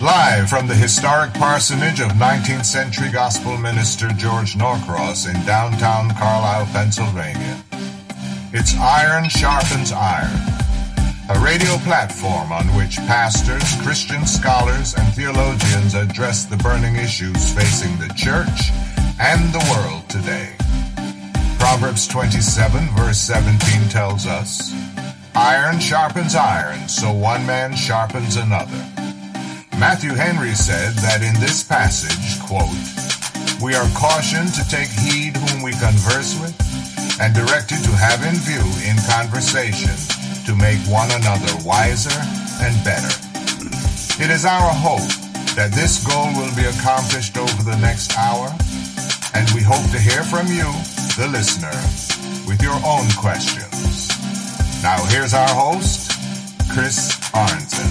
Live from the historic parsonage of 19th century gospel minister George Norcross in downtown Carlisle, Pennsylvania. It's Iron Sharpens Iron, a radio platform on which pastors, Christian scholars, and theologians address the burning issues facing the church and the world today. Proverbs 27 verse 17 tells us, "Iron sharpens iron, so one man sharpens another." Matthew Henry said that in this passage, quote, "We are cautioned to take heed whom we converse with, and directed to have in view in conversation to make one another wiser and better." It is our hope that this goal will be accomplished over the next hour, and we hope to hear from you, the listener, with your own questions. Now here's our host, Chris Arnzen.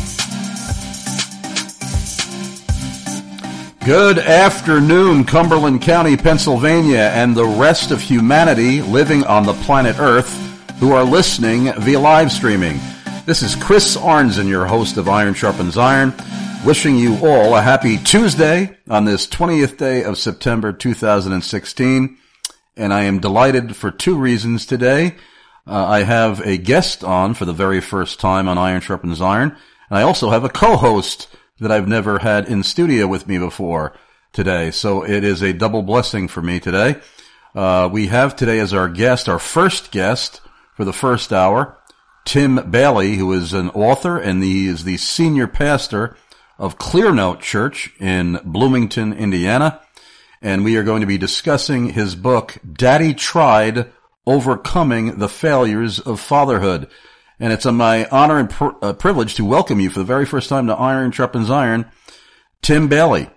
Good afternoon, Cumberland County, Pennsylvania, and the rest of humanity living on the planet Earth who are listening via live streaming. This is Chris Arnzen, your host of Iron Sharpens Iron, wishing you all a happy Tuesday on this 20th day of September 2016. And I am delighted for two reasons today. I have a guest on for the very first time on Iron Sharpens Iron, and I also have a co-host that I've never had in studio with me before today. So it is a double blessing for me today. We have today as our guest, our first guest for the first hour, Tim Bayly, who is an author, and he is the senior pastor of Clearnote Church in Bloomington, Indiana. And we are going to be discussing his book, Daddy Tried, Overcoming the Failures of Fatherhood. And it's my honor and privilege to welcome you for the very first time to Iron Sharpens Iron, Tim Bayly.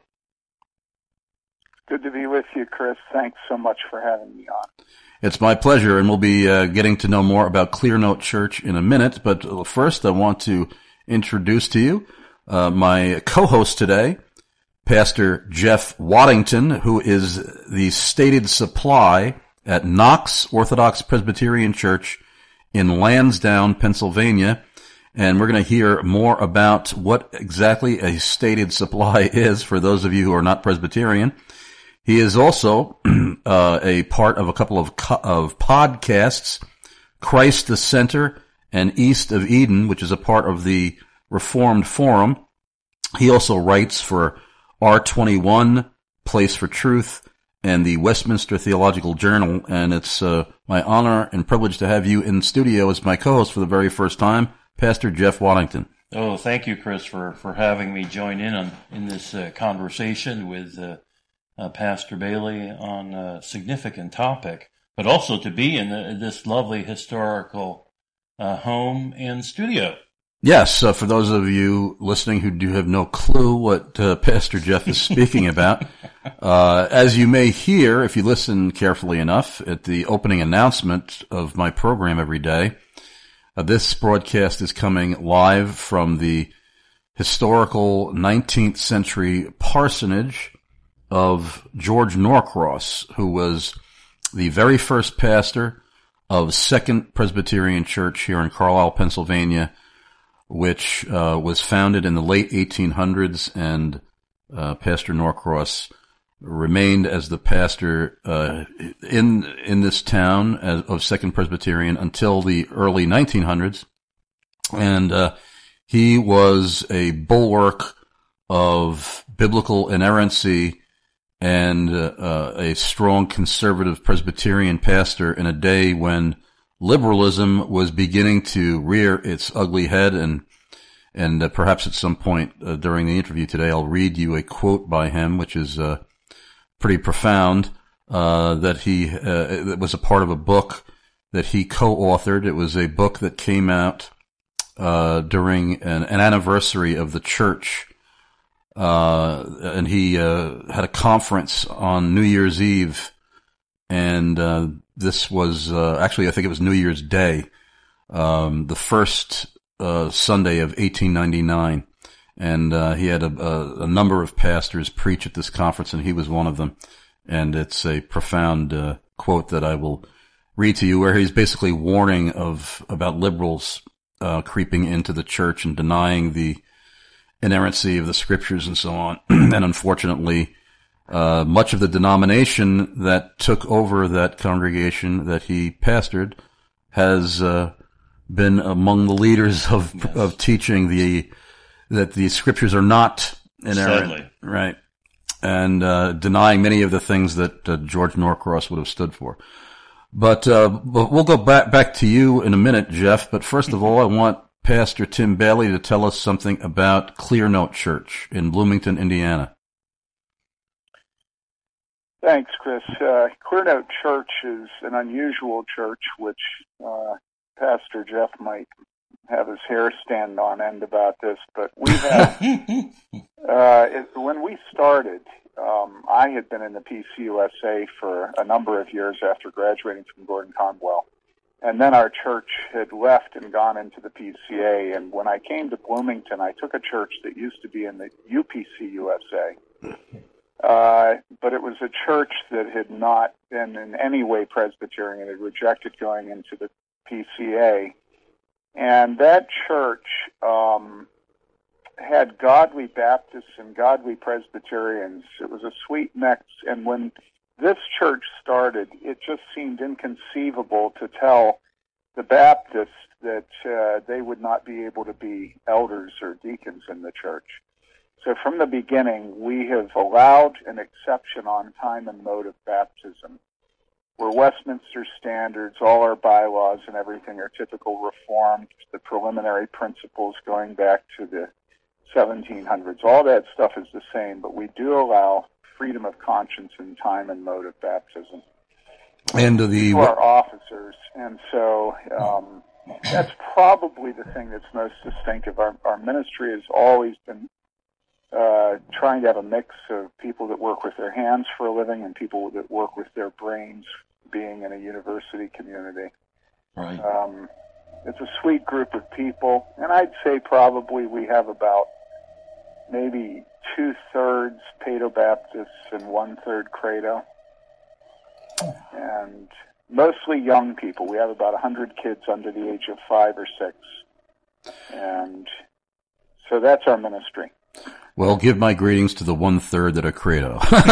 Good to be with you, Chris. Thanks so much for having me on. It's my pleasure, and we'll be getting to know more about Clearnote Church in a minute. But first, I want to introduce to you my co-host today, Pastor Jeff Waddington, who is the stated supply at Knox Orthodox Presbyterian Church in Lansdowne, Pennsylvania. And we're going to hear more about what exactly a stated supply is for those of you who are not Presbyterian. He is also a part of a couple of podcasts, Christ the Center and East of Eden, which is a part of the Reformed Forum. He also writes for R21, Place for Truth, and the Westminster Theological Journal. And it's my honor and privilege to have you in studio as my co-host for the very first time, Pastor Jeff Waddington. Oh, thank you, Chris, for having me join in this conversation with Pastor Bayly on a significant topic, but also to be in this lovely historical home and studio. Yes, for those of you listening who do have no clue what Pastor Jeff is speaking about, as you may hear if you listen carefully enough at the opening announcement of my program every day, this broadcast is coming live from the historical 19th century parsonage of George Norcross, who was the very first pastor of Second Presbyterian Church here in Carlisle, Pennsylvania, which was founded in the late 1800s, and Pastor Norcross remained as the pastor in this town of Second Presbyterian until the early 1900s. And he was a bulwark of biblical inerrancy and a strong conservative Presbyterian pastor in a day when liberalism was beginning to rear its ugly head, and perhaps at some point during the interview today, I'll read you a quote by him, which is pretty profound. That he it was a part of a book that he co-authored. It was a book that came out during an anniversary of the church, and he had a conference on New Year's Eve, and this was actually, I think it was New Year's Day, the first Sunday of 1899, and he had a number of pastors preach at this conference, and he was one of them. And it's a profound quote that I will read to you, where he's basically warning about liberals creeping into the church and denying the inerrancy of the scriptures and so on. And unfortunately, much of the denomination that took over that congregation that he pastored has been among the leaders of teaching that the scriptures are not inerrant. Sadly. Right. And denying many of the things that George Norcross would have stood for. But we'll go back to you in a minute, Jeff. But first of all, I want Pastor Tim Bailey to tell us something about Clear Note Church in Bloomington, Indiana. Thanks, Chris. Clear Note Church is an unusual church, which Pastor Jeff might have his hair stand on end about this. But we have, when we started, I had been in the PCUSA for a number of years after graduating from Gordon Conwell. And then our church had left and gone into the PCA. And when I came to Bloomington, I took a church that used to be in the UPCUSA. But it was a church that had not been in any way Presbyterian. It had rejected going into the PCA. And that church had godly Baptists and godly Presbyterians. It was a sweet mix. And when this church started, it just seemed inconceivable to tell the Baptists that they would not be able to be elders or deacons in the church. So from the beginning, we have allowed an exception on time and mode of baptism. We're Westminster standards, all our bylaws and everything are typical Reformed, the preliminary principles going back to the 1700s. All that stuff is the same, but we do allow freedom of conscience in time and mode of baptism. And to our officers. And so that's probably the thing that's most distinctive. Our ministry has always been trying to have a mix of people that work with their hands for a living and people that work with their brains, being in a university community. Right. It's a sweet group of people, and I'd say probably we have about maybe 2/3 Paedo-Baptists and 1/3 Credo. And mostly young people. We have about 100 kids under the age of 5 or 6. And so that's our ministry. Well, give my greetings to the 1/3 that are Credo.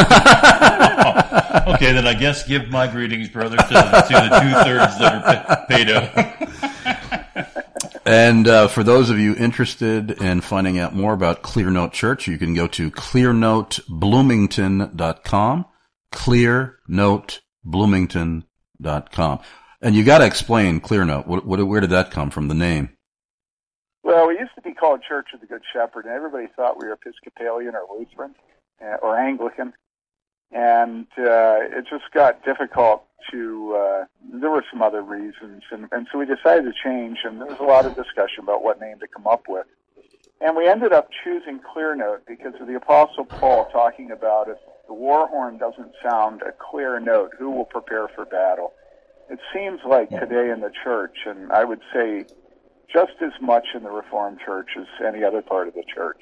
Okay, then I guess give my greetings, brother, to the 2/3 that are Paedo. And for those of you interested in finding out more about Clear Note Church, you can go to clearnotebloomington.com, clearnotebloomington.com. And you got to explain Clear Note. Where did that come from, the name? Well, we used to be called Church of the Good Shepherd, and everybody thought we were Episcopalian or Lutheran or Anglican. And it just got difficult to, there were some other reasons. And so we decided to change, and there was a lot of discussion about what name to come up with. And we ended up choosing Clear Note because of the Apostle Paul talking about if the war horn doesn't sound a clear note, who will prepare for battle? It seems like today in the church, and I would say just as much in the Reformed Church as any other part of the church,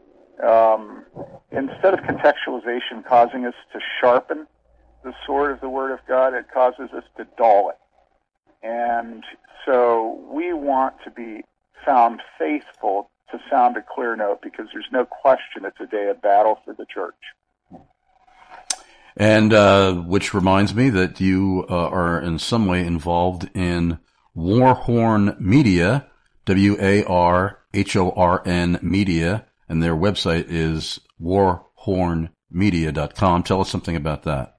instead of contextualization causing us to sharpen the sword of the Word of God, it causes us to dull it. And so we want to be found faithful to sound a clear note because there's no question it's a day of battle for the church. And which reminds me that you are in some way involved in Warhorn Media, WARHORN Media, and their website is warhornmedia.com. Tell us something about that.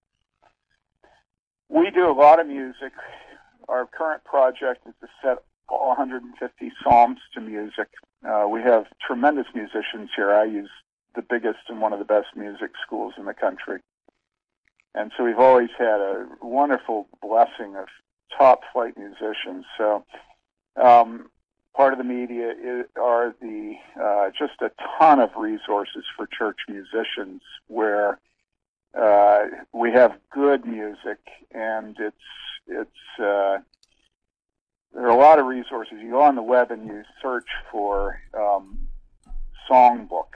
We do a lot of music. Our current project is to set all 150 psalms to music. We have tremendous musicians here. I use the biggest and one of the best music schools in the country. And so we've always had a wonderful blessing of top flight musicians. So part of the media are the just a ton of resources for church musicians where we have good music, and it's there are a lot of resources. You go on the web and you search for songbook,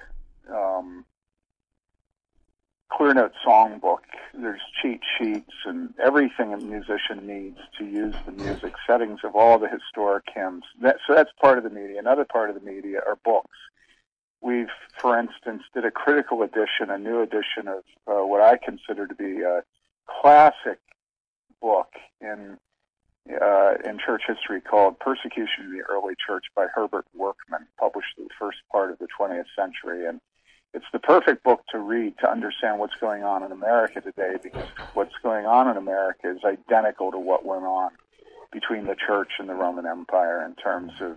Clear Note songbook. There's cheat sheets and everything a musician needs to use the music, settings of all the historic hymns. So that's part of the media. Another part of the media are books. we've, for instance, did a critical edition, a new edition of what I consider to be a classic book in church history called Persecution in the Early Church by Herbert Workman, published in the first part of the 20th century. And it's the perfect book to read to understand what's going on in America today, because what's going on in America is identical to what went on between the church and the Roman Empire in terms of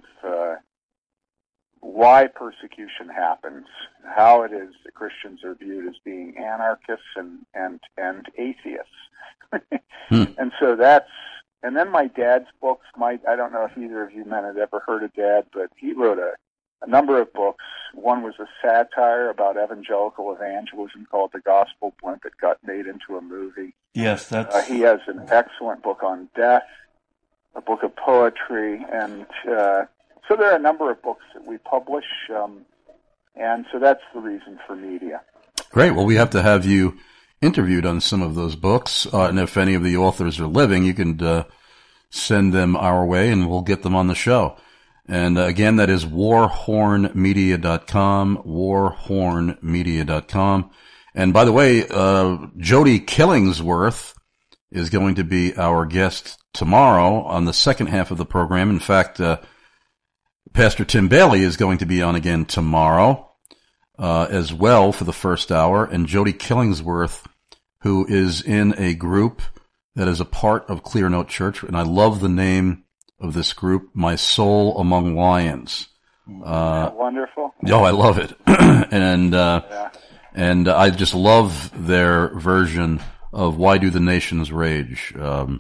why persecution happens, how it is that Christians are viewed as being anarchists and atheists. And so that's, and then my dad's books, I don't know if either of you men had ever heard of Dad, but he wrote a number of books. One was a satire about evangelical evangelism called The Gospel Blimp. It got made into a movie. Yes, that's... He has an excellent book on death, a book of poetry, and so there are a number of books that we publish, and so that's the reason for media. Great. Well, we have to have you interviewed on some of those books, and if any of the authors are living, you can send them our way, and we'll get them on the show. And again, that is warhornmedia.com, warhornmedia.com. And by the way, Jody Killingsworth is going to be our guest tomorrow on the second half of the program. In fact, Pastor Tim Bailey is going to be on again tomorrow as well for the first hour. And Jody Killingsworth, who is in a group that is a part of Clear Note Church, and I love the name of this group, My Soul Among Lions. Wonderful. Oh, I love it. And I just love their version of Why Do the Nations Rage?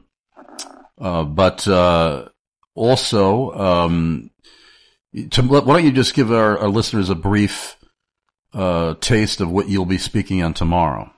But also, why don't you just give our listeners a brief taste of what you'll be speaking on tomorrow?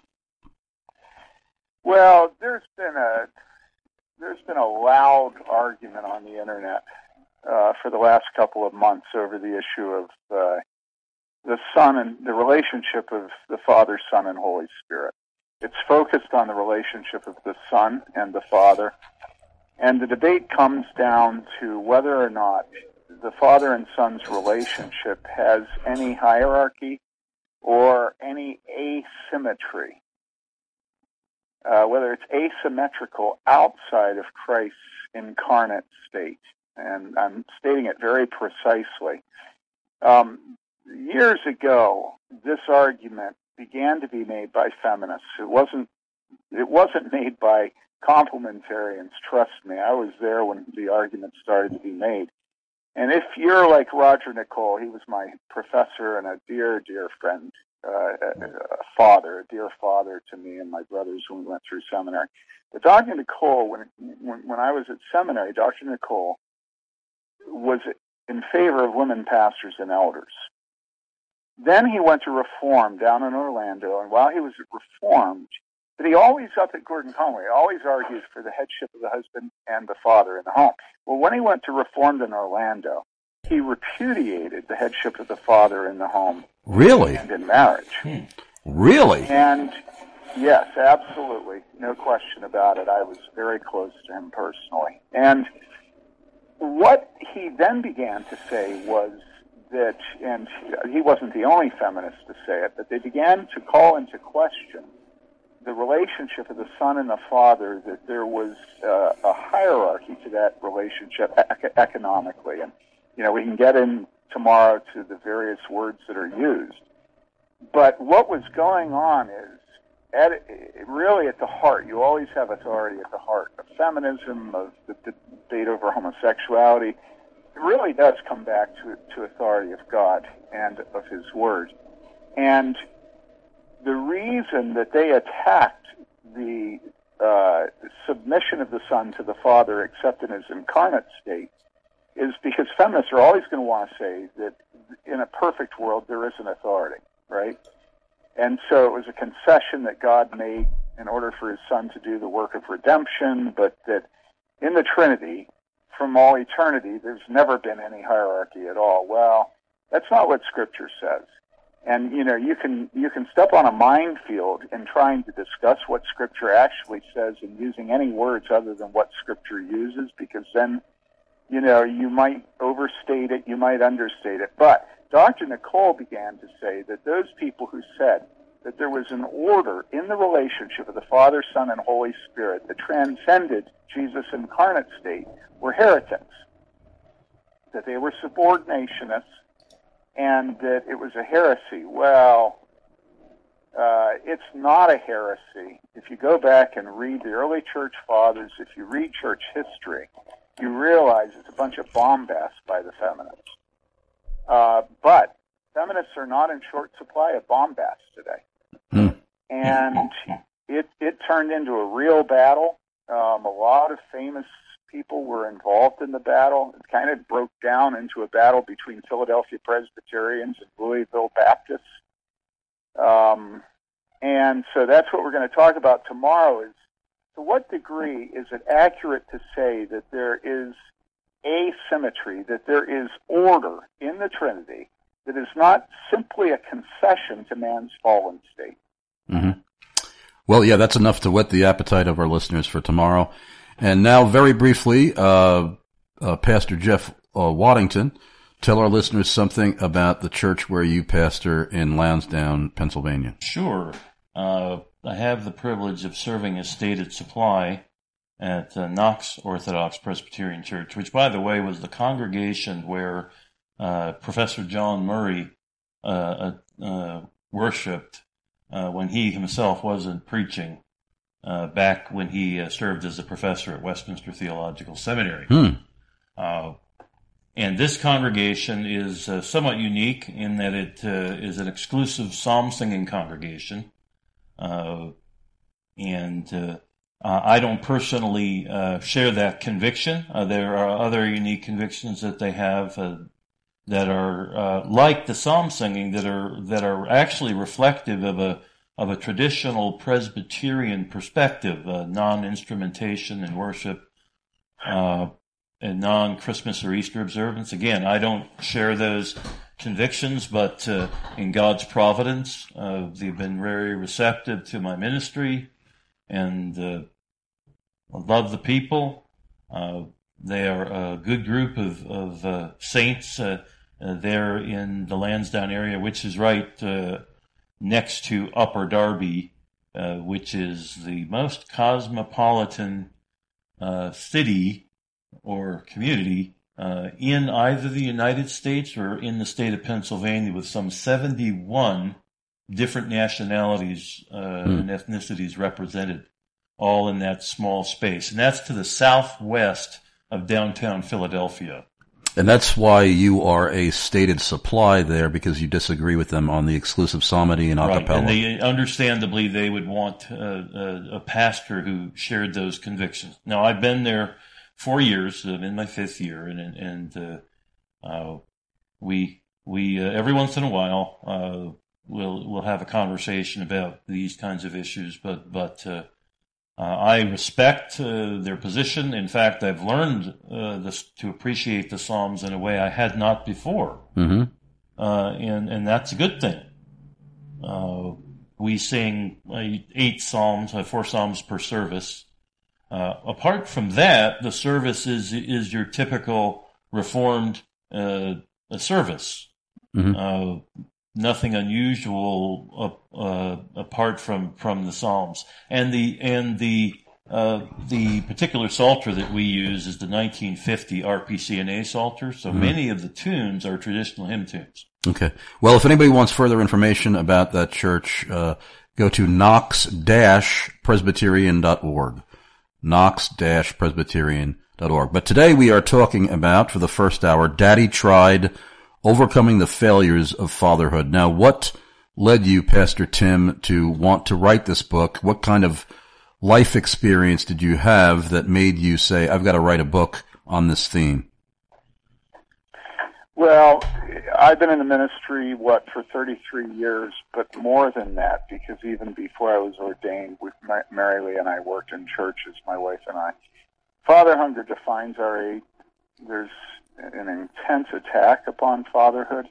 Well, there's been a loud argument on the internet for the last couple of months over the issue of the Son and the relationship of the Father, Son, and Holy Spirit. It's focused on the relationship of the Son and the Father, and the debate comes down to whether or not the Father and Son's relationship has any hierarchy or any asymmetry. Whether it's asymmetrical outside of Christ's incarnate state. And I'm stating it very precisely. Years ago, this argument began to be made by feminists. It wasn't made by complementarians, trust me. I was there when the argument started to be made. And if you're like Roger Nicole, he was my professor and a dear, dear friend, a dear father to me and my brothers when we went through seminary. But Dr. Nicole, when I was at seminary, Dr. Nicole was in favor of women pastors and elders. Then he went to Reform down in Orlando, and while he was at Reformed, but he always, up at Gordon Conway, always argues for the headship of the husband and the father in the home. Well, when he went to Reformed in Orlando, he repudiated the headship of the father in the home. Really? And in marriage. Really? And yes, absolutely. No question about it. I was very close to him personally. And what he then began to say was that, and he wasn't the only feminist to say it, but they began to call into question the relationship of the Son and the Father, that there was a hierarchy to that relationship economically. And, we can get in tomorrow to the various words that are used. But what was going on is, really at the heart, you always have authority at the heart of feminism, of the debate over homosexuality. It really does come back to authority of God and of His Word. And the reason that they attacked the submission of the Son to the Father, except in His incarnate state, is because feminists are always going to want to say that in a perfect world there is an authority, right? And so it was a concession that God made in order for His Son to do the work of redemption, but that in the Trinity, from all eternity, there's never been any hierarchy at all. Well, that's not what Scripture says. And, you can step on a minefield in trying to discuss what Scripture actually says and using any words other than what Scripture uses, because then, you might overstate it, you might understate it. But Dr. Nicole began to say that those people who said that there was an order in the relationship of the Father, Son, and Holy Spirit that transcended Jesus' incarnate state were heretics, that they were subordinationists, and that it was a heresy. Well, it's not a heresy. If you go back and read the early church fathers, if you read church history, you realize it's a bunch of bombast by the feminists. But feminists are not in short supply of bombast today. And it turned into a real battle. A lot of famous people were involved in the battle. It kind of broke down into a battle between Philadelphia Presbyterians and Louisville Baptists. And so that's what we're going to talk about tomorrow is, to what degree is it accurate to say that there is asymmetry, that there is order in the Trinity that is not simply a concession to man's fallen state? Mm-hmm. Well, yeah, that's enough to whet the appetite of our listeners for tomorrow. And now, very briefly, Pastor Jeff Waddington, tell our listeners something about the church where you pastor in Lansdowne, Pennsylvania. Sure. I have the privilege of serving as stated supply at Knox Orthodox Presbyterian Church, which, by the way, was the congregation where Professor John Murray worshipped when he himself wasn't preaching, back when he served as a professor at Westminster Theological Seminary. And this congregation is somewhat unique in that it is an exclusive psalm singing congregation. I don't personally share that conviction. There are other unique convictions that they have that are like the psalm singing that are actually reflective of a traditional Presbyterian perspective, non-instrumentation in worship, and non-Christmas or Easter observance. Again, I don't share those convictions, but in God's providence, they've been very receptive to my ministry, and I love the people. They are a good group of saints there in the Lansdowne area, which is right next to Upper Darby, which is the most cosmopolitan city or community in either the United States or in the state of Pennsylvania, with some 71 different nationalities and ethnicities represented, all in that small space. And that's to the southwest of downtown Philadelphia. And that's why you are a stated supply there, because you disagree with them on the exclusive psalmody and a cappella. Right, and they understandably they would want a pastor who shared those convictions. Now, I've been there 4 years. I'm in my 5th year, and we every once in a while we'll have a conversation about these kinds of issues. But I respect their position. In fact, I've learned to appreciate the Psalms in a way I had not before, and that's a good thing. We sing 8 psalms, 4 psalms per service. Apart from that, the service is your typical Reformed service. Nothing unusual apart from the Psalms. And the particular psalter that we use is the 1950 RPCNA psalter. So many of the tunes are traditional hymn tunes. Okay. Well, if anybody wants further information about that church, go to knox-presbyterian.org. knox-presbyterian.org. But today we are talking about, for the first hour, Daddy Tried, Overcoming the Failures of Fatherhood. Now, what led you, Pastor Tim, to want to write this book? What kind of life experience did you have that made you say, I've got to write a book on this theme? Well, I've been in the ministry, for 33 years, but more than that, because even before I was ordained, Mary Lee and I worked in churches, my wife and I. Father hunger defines our age. There's an intense attack upon fatherhood.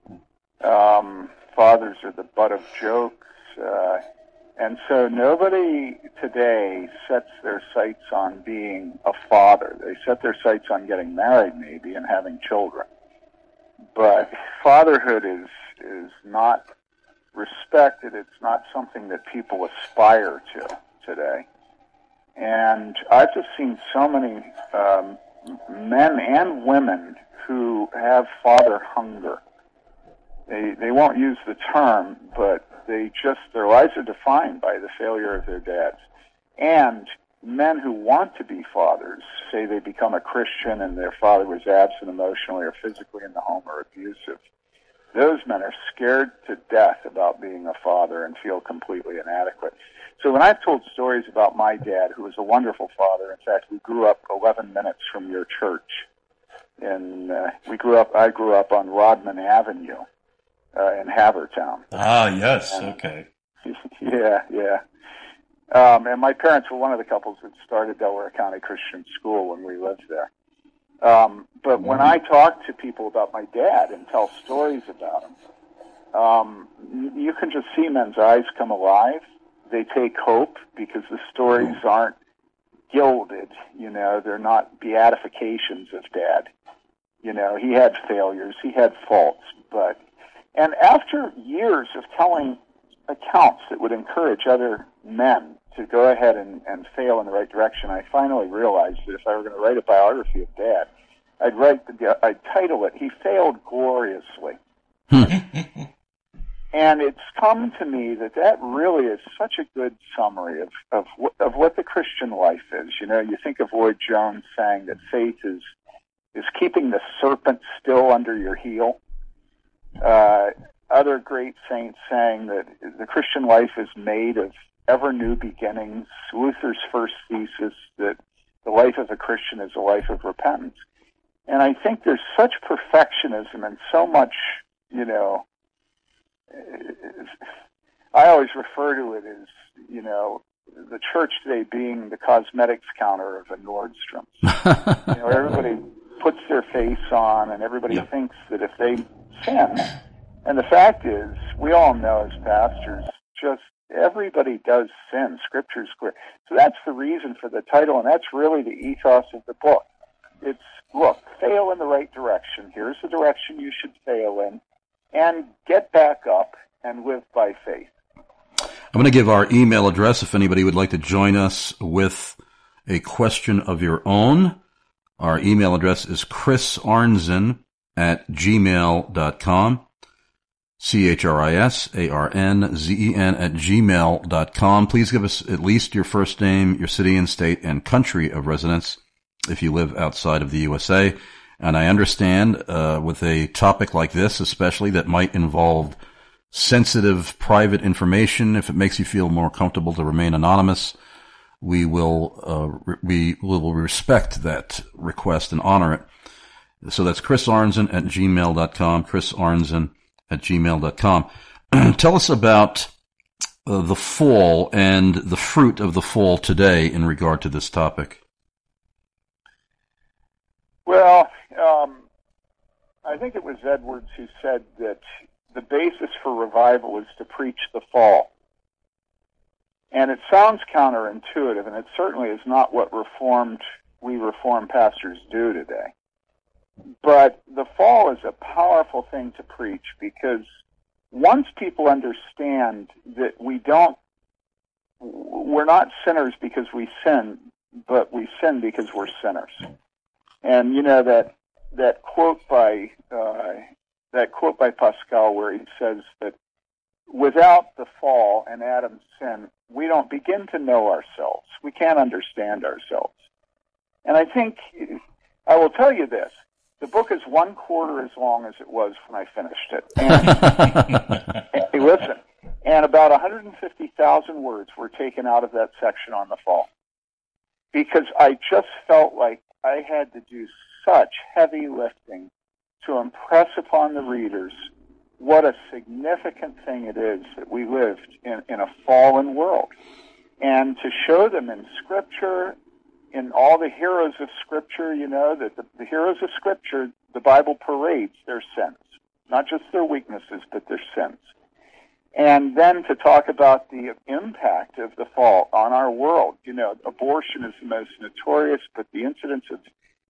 Fathers are the butt of jokes. And so nobody today sets their sights on being a father. They set their sights on getting married, maybe, and having children. but fatherhood is not respected. It's not something that people aspire to today. And I've just seen so many men and women who have father hunger. They won't use the term, but their lives are defined by the failure of their dads. And men who want to be fathers, say they become a Christian and their father was absent emotionally or physically in the home or abusive, those men are scared to death about being a father and feel completely inadequate. So when I've told stories about my dad, who was a wonderful father, in fact, we grew up 11 minutes from your church. And I grew up on Rodman Avenue in Havertown. Ah, yes, okay. Yeah. And my parents were one of the couples that started Delaware County Christian School when we lived there. But when I talk to people about my dad and tell stories about him, you can just see men's eyes come alive. They take hope because the stories aren't gilded, they're not beatifications of Dad. He had failures, he had faults, and after years of telling accounts that would encourage other men to go ahead and fail in the right direction, I finally realized that if I were going to write a biography of Dad, I'd title it, He Failed Gloriously. And it's come to me that really is such a good summary of what the Christian life is. You think of Lloyd Jones saying that faith is keeping the serpent still under your heel. Other great saints saying that the Christian life is made of ever new beginnings. Luther's first thesis that the life of a Christian is a life of repentance. And I think there's such perfectionism and so much, I always refer to it as, the church today being the cosmetics counter of a Nordstrom's. Everybody puts their face on and everybody thinks that if they sin, and the fact is, we all know as pastors, just everybody does sin. Scripture's clear. So that's the reason for the title, and that's really the ethos of the book. It's, look, fail in the right direction. Here's the direction you should fail in, and get back up and live by faith. I'm going to give our email address if anybody would like to join us with a question of your own. Our email address is chrisarnzen@gmail.com. chrisarnzen@gmail.com. Please give us at least your first name, your city and state, and country of residence if you live outside of the USA. And I understand with a topic like this, especially that might involve sensitive private information, if it makes you feel more comfortable to remain anonymous, we will respect that request and honor it. So that's chrisarnzen@gmail.com, chrisarnzen@gmail.com. Tell us about the fall and the fruit of the fall today in regard to this topic. Well, I think it was Edwards who said that the basis for revival is to preach the fall. And it sounds counterintuitive, and it certainly is not what we Reformed pastors do today. But the fall is a powerful thing to preach because once people understand that we're not sinners because we sin, but we sin because we're sinners. And that quote by Pascal where he says that without the fall and Adam's sin, we don't begin to know ourselves. We can't understand ourselves. And I think I will tell you this. The book is 1/4 as long as it was when I finished it. And listen, and about 150,000 words were taken out of that section on the fall. Because I just felt like I had to do such heavy lifting to impress upon the readers what a significant thing it is that we lived in a fallen world. And to show them in Scripture, in all the heroes of Scripture, that the heroes of Scripture, the Bible parades their sins. Not just their weaknesses, but their sins. And then to talk about the impact of the fall on our world. Abortion is the most notorious, but the incidence of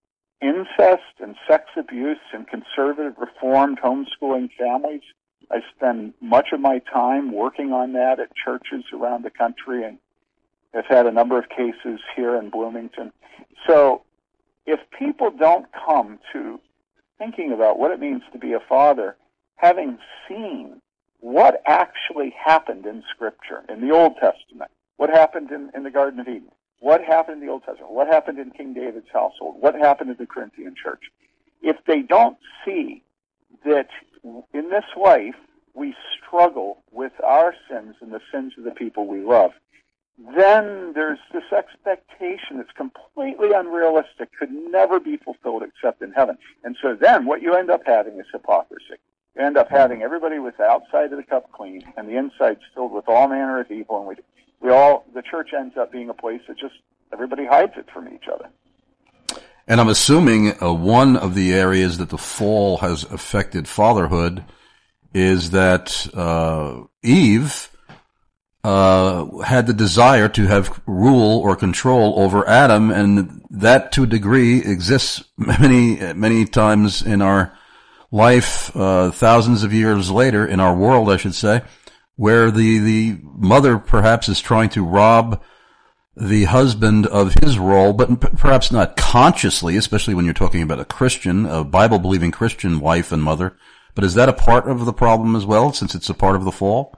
incest and sex abuse in conservative, reformed, homeschooling families. I spend much of my time working on that at churches around the country, and have had a number of cases here in Bloomington. So if people don't come to thinking about what it means to be a father, having seen what actually happened in Scripture, in the Old Testament, what happened in the Garden of Eden, what happened in the Old Testament, what happened in King David's household, what happened in the Corinthian church, if they don't see that in this life we struggle with our sins and the sins of the people we love, then there's this expectation that's completely unrealistic, could never be fulfilled except in heaven. And so then what you end up having is hypocrisy. You end up having everybody with the outside of the cup clean and the inside filled with all manner of evil, and the church ends up being a place that just everybody hides it from each other. And I'm assuming one of the areas that the fall has affected fatherhood is that Eve had the desire to have rule or control over Adam, and that to a degree exists many times in our life, thousands of years later, in our world, I should say, where the mother perhaps is trying to rob the husband of his role, but perhaps not consciously, especially when you're talking about a Christian, a Bible-believing Christian wife and mother. But is that a part of the problem as well, since it's a part of the fall?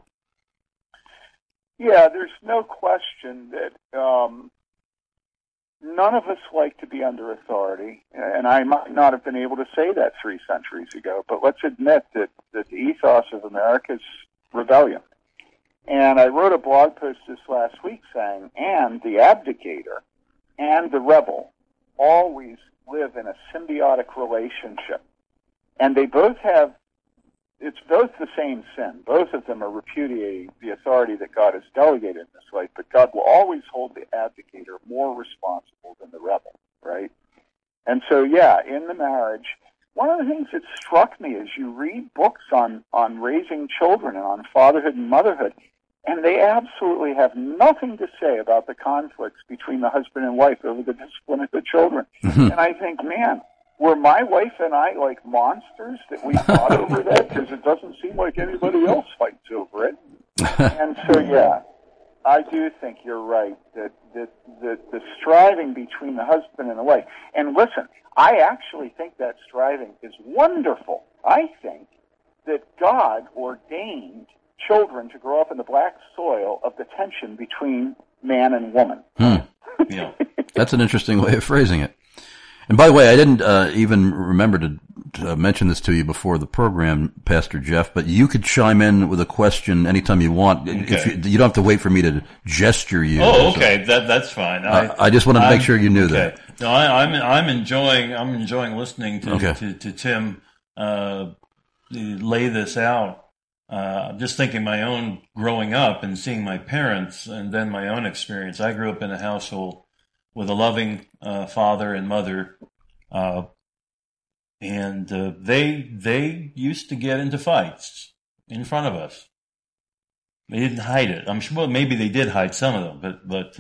Yeah, there's no question that none of us like to be under authority, and I might not have been able to say that 3 centuries ago, but let's admit that the ethos of America is rebellion. And I wrote a blog post this last week saying, and the abdicator and the rebel always live in a symbiotic relationship. And they both have, it's both the same sin. Both of them are repudiating the authority that God has delegated in this life, but God will always hold the abdicator more responsible than the rebel, right? And so, yeah, in the marriage, one of the things that struck me is you read books on raising children and on fatherhood and motherhood, and they absolutely have nothing to say about the conflicts between the husband and wife over the discipline of the children. And I think, man, were my wife and I like monsters that we fought over that? Because it doesn't seem like anybody else fights over it. And so, yeah, I do think you're right, that the striving between the husband and the wife. And listen, I actually think that striving is wonderful. I think that God ordained children to grow up in the black soil of the tension between man and woman. Yeah. That's an interesting way of phrasing it. And by the way, I didn't even remember to mention this to you before the program, Pastor Jeff, but you could chime in with a question anytime you want. Okay. If you don't have to wait for me to gesture you. Oh, okay, that's fine. I just wanted to make sure you knew that. No, I'm enjoying listening to Tim lay this out. Just thinking my own growing up and seeing my parents, and then my own experience. I grew up in a household with a loving father and mother, and they used to get into fights in front of us. They didn't hide it. I'm sure, well, maybe they did hide some of them, but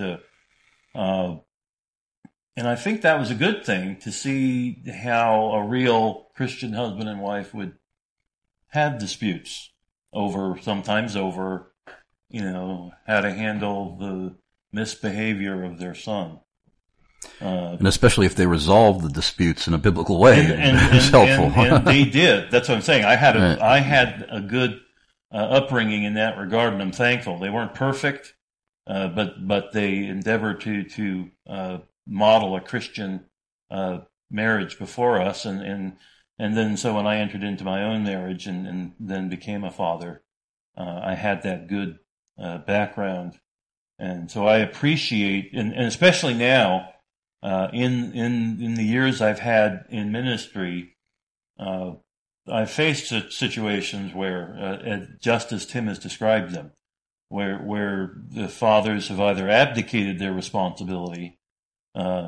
and I think that was a good thing to see how a real Christian husband and wife would have disputes sometimes over, how to handle the misbehavior of their son. And especially if they resolve the disputes in a biblical way, it's helpful. And they did. That's what I'm saying. I had a good upbringing in that regard, and I'm thankful. They weren't perfect, but they endeavored to model a Christian marriage before us, and then so when I entered into my own marriage and then became a father, I had that good background, and so I appreciate, and especially now. In the years I've had in ministry, I've faced situations where, just as Tim has described them, where the fathers have either abdicated their responsibility, or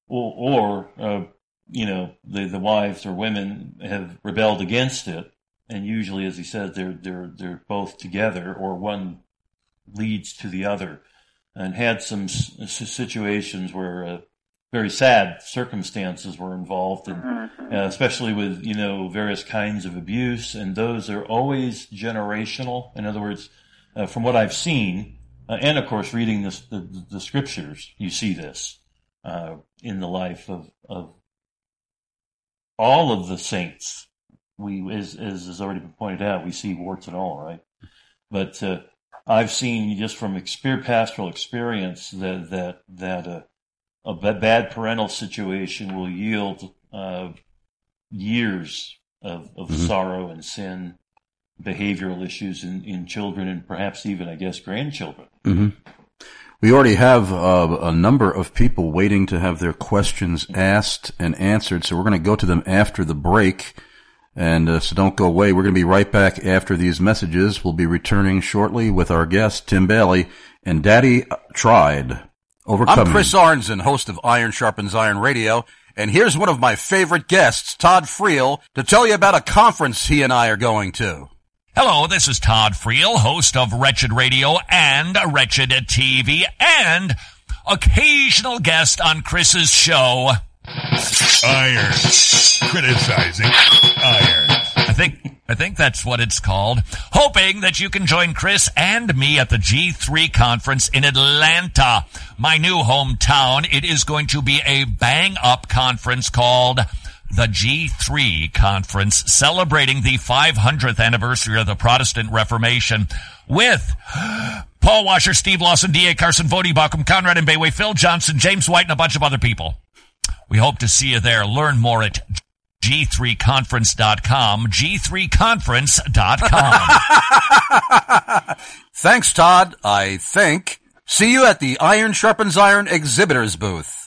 the wives or women have rebelled against it, and usually, as he says, they're both together, or one leads to the other, and had some situations where very sad circumstances were involved, and especially with, various kinds of abuse, and those are always generational. In other words, from what I've seen, and of course reading the scriptures, you see this in the life of all of the saints. We, as has already been pointed out, we see warts and all, right? But I've seen just from pastoral experience that a bad parental situation will yield years of sorrow and sin, behavioral issues in children, and perhaps even, I guess, grandchildren. Mm-hmm. We already have a number of people waiting to have their questions asked and answered, so we're going to go to them after the break. And so don't go away. We're going to be right back after these messages. We'll be returning shortly with our guest, Tim Bailey, and Daddy Tried, Overcoming. I'm Chris Arnzen, host of Iron Sharpens Iron Radio, and here's one of my favorite guests, Todd Friel, to tell you about a conference he and I are going to. Hello, this is Todd Friel, host of Wretched Radio and Wretched TV, and occasional guest on Chris's show. Iron. Criticizing Iron. I think that's what it's called. Hoping that you can join Chris and me at the G3 conference in Atlanta, my new hometown. It is going to be a bang-up conference called the G3 Conference, celebrating the 500th anniversary of the Protestant Reformation with Paul Washer, Steve Lawson, D.A. Carson, Vody Bauckham, Conrad and Bayway, Phil Johnson, James White, and a bunch of other people. We hope to see you there. Learn more at G3conference.com, G3conference.com. Thanks, Todd, I think. See you at the Iron Sharpens Iron exhibitors booth.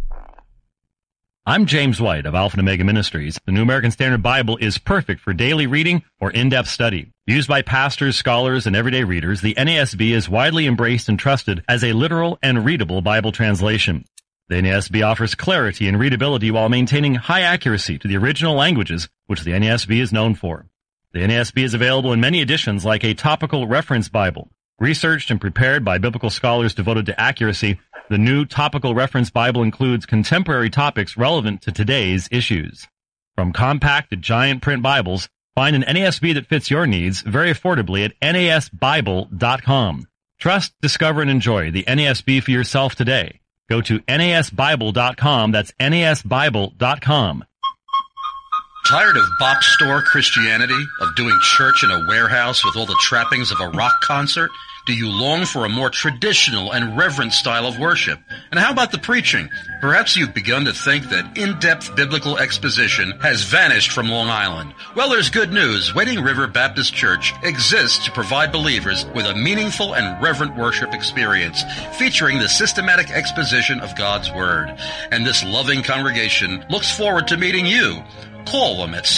I'm James White of Alpha and Omega Ministries. The New American Standard Bible is perfect for daily reading or in-depth study. Used by pastors, scholars, and everyday readers, the NASB is widely embraced and trusted as a literal and readable Bible translation. The NASB offers clarity and readability while maintaining high accuracy to the original languages, which the NASB is known for. The NASB is available in many editions like a topical reference Bible. Researched and prepared by biblical scholars devoted to accuracy, the new topical reference Bible includes contemporary topics relevant to today's issues. From compact to giant print Bibles, find an NASB that fits your needs very affordably at NASBible.com. Trust, discover, and enjoy the NASB for yourself today. Go to NASBible.com. That's NASBible.com. Tired of box store Christianity, of doing church in a warehouse with all the trappings of a rock concert? Do you long for a more traditional and reverent style of worship? And how about the preaching? Perhaps you've begun to think that in-depth biblical exposition has vanished from Long Island. Well, there's good news. Wading River Baptist Church exists to provide believers with a meaningful and reverent worship experience featuring the systematic exposition of God's Word. And this loving congregation looks forward to meeting you. Call them at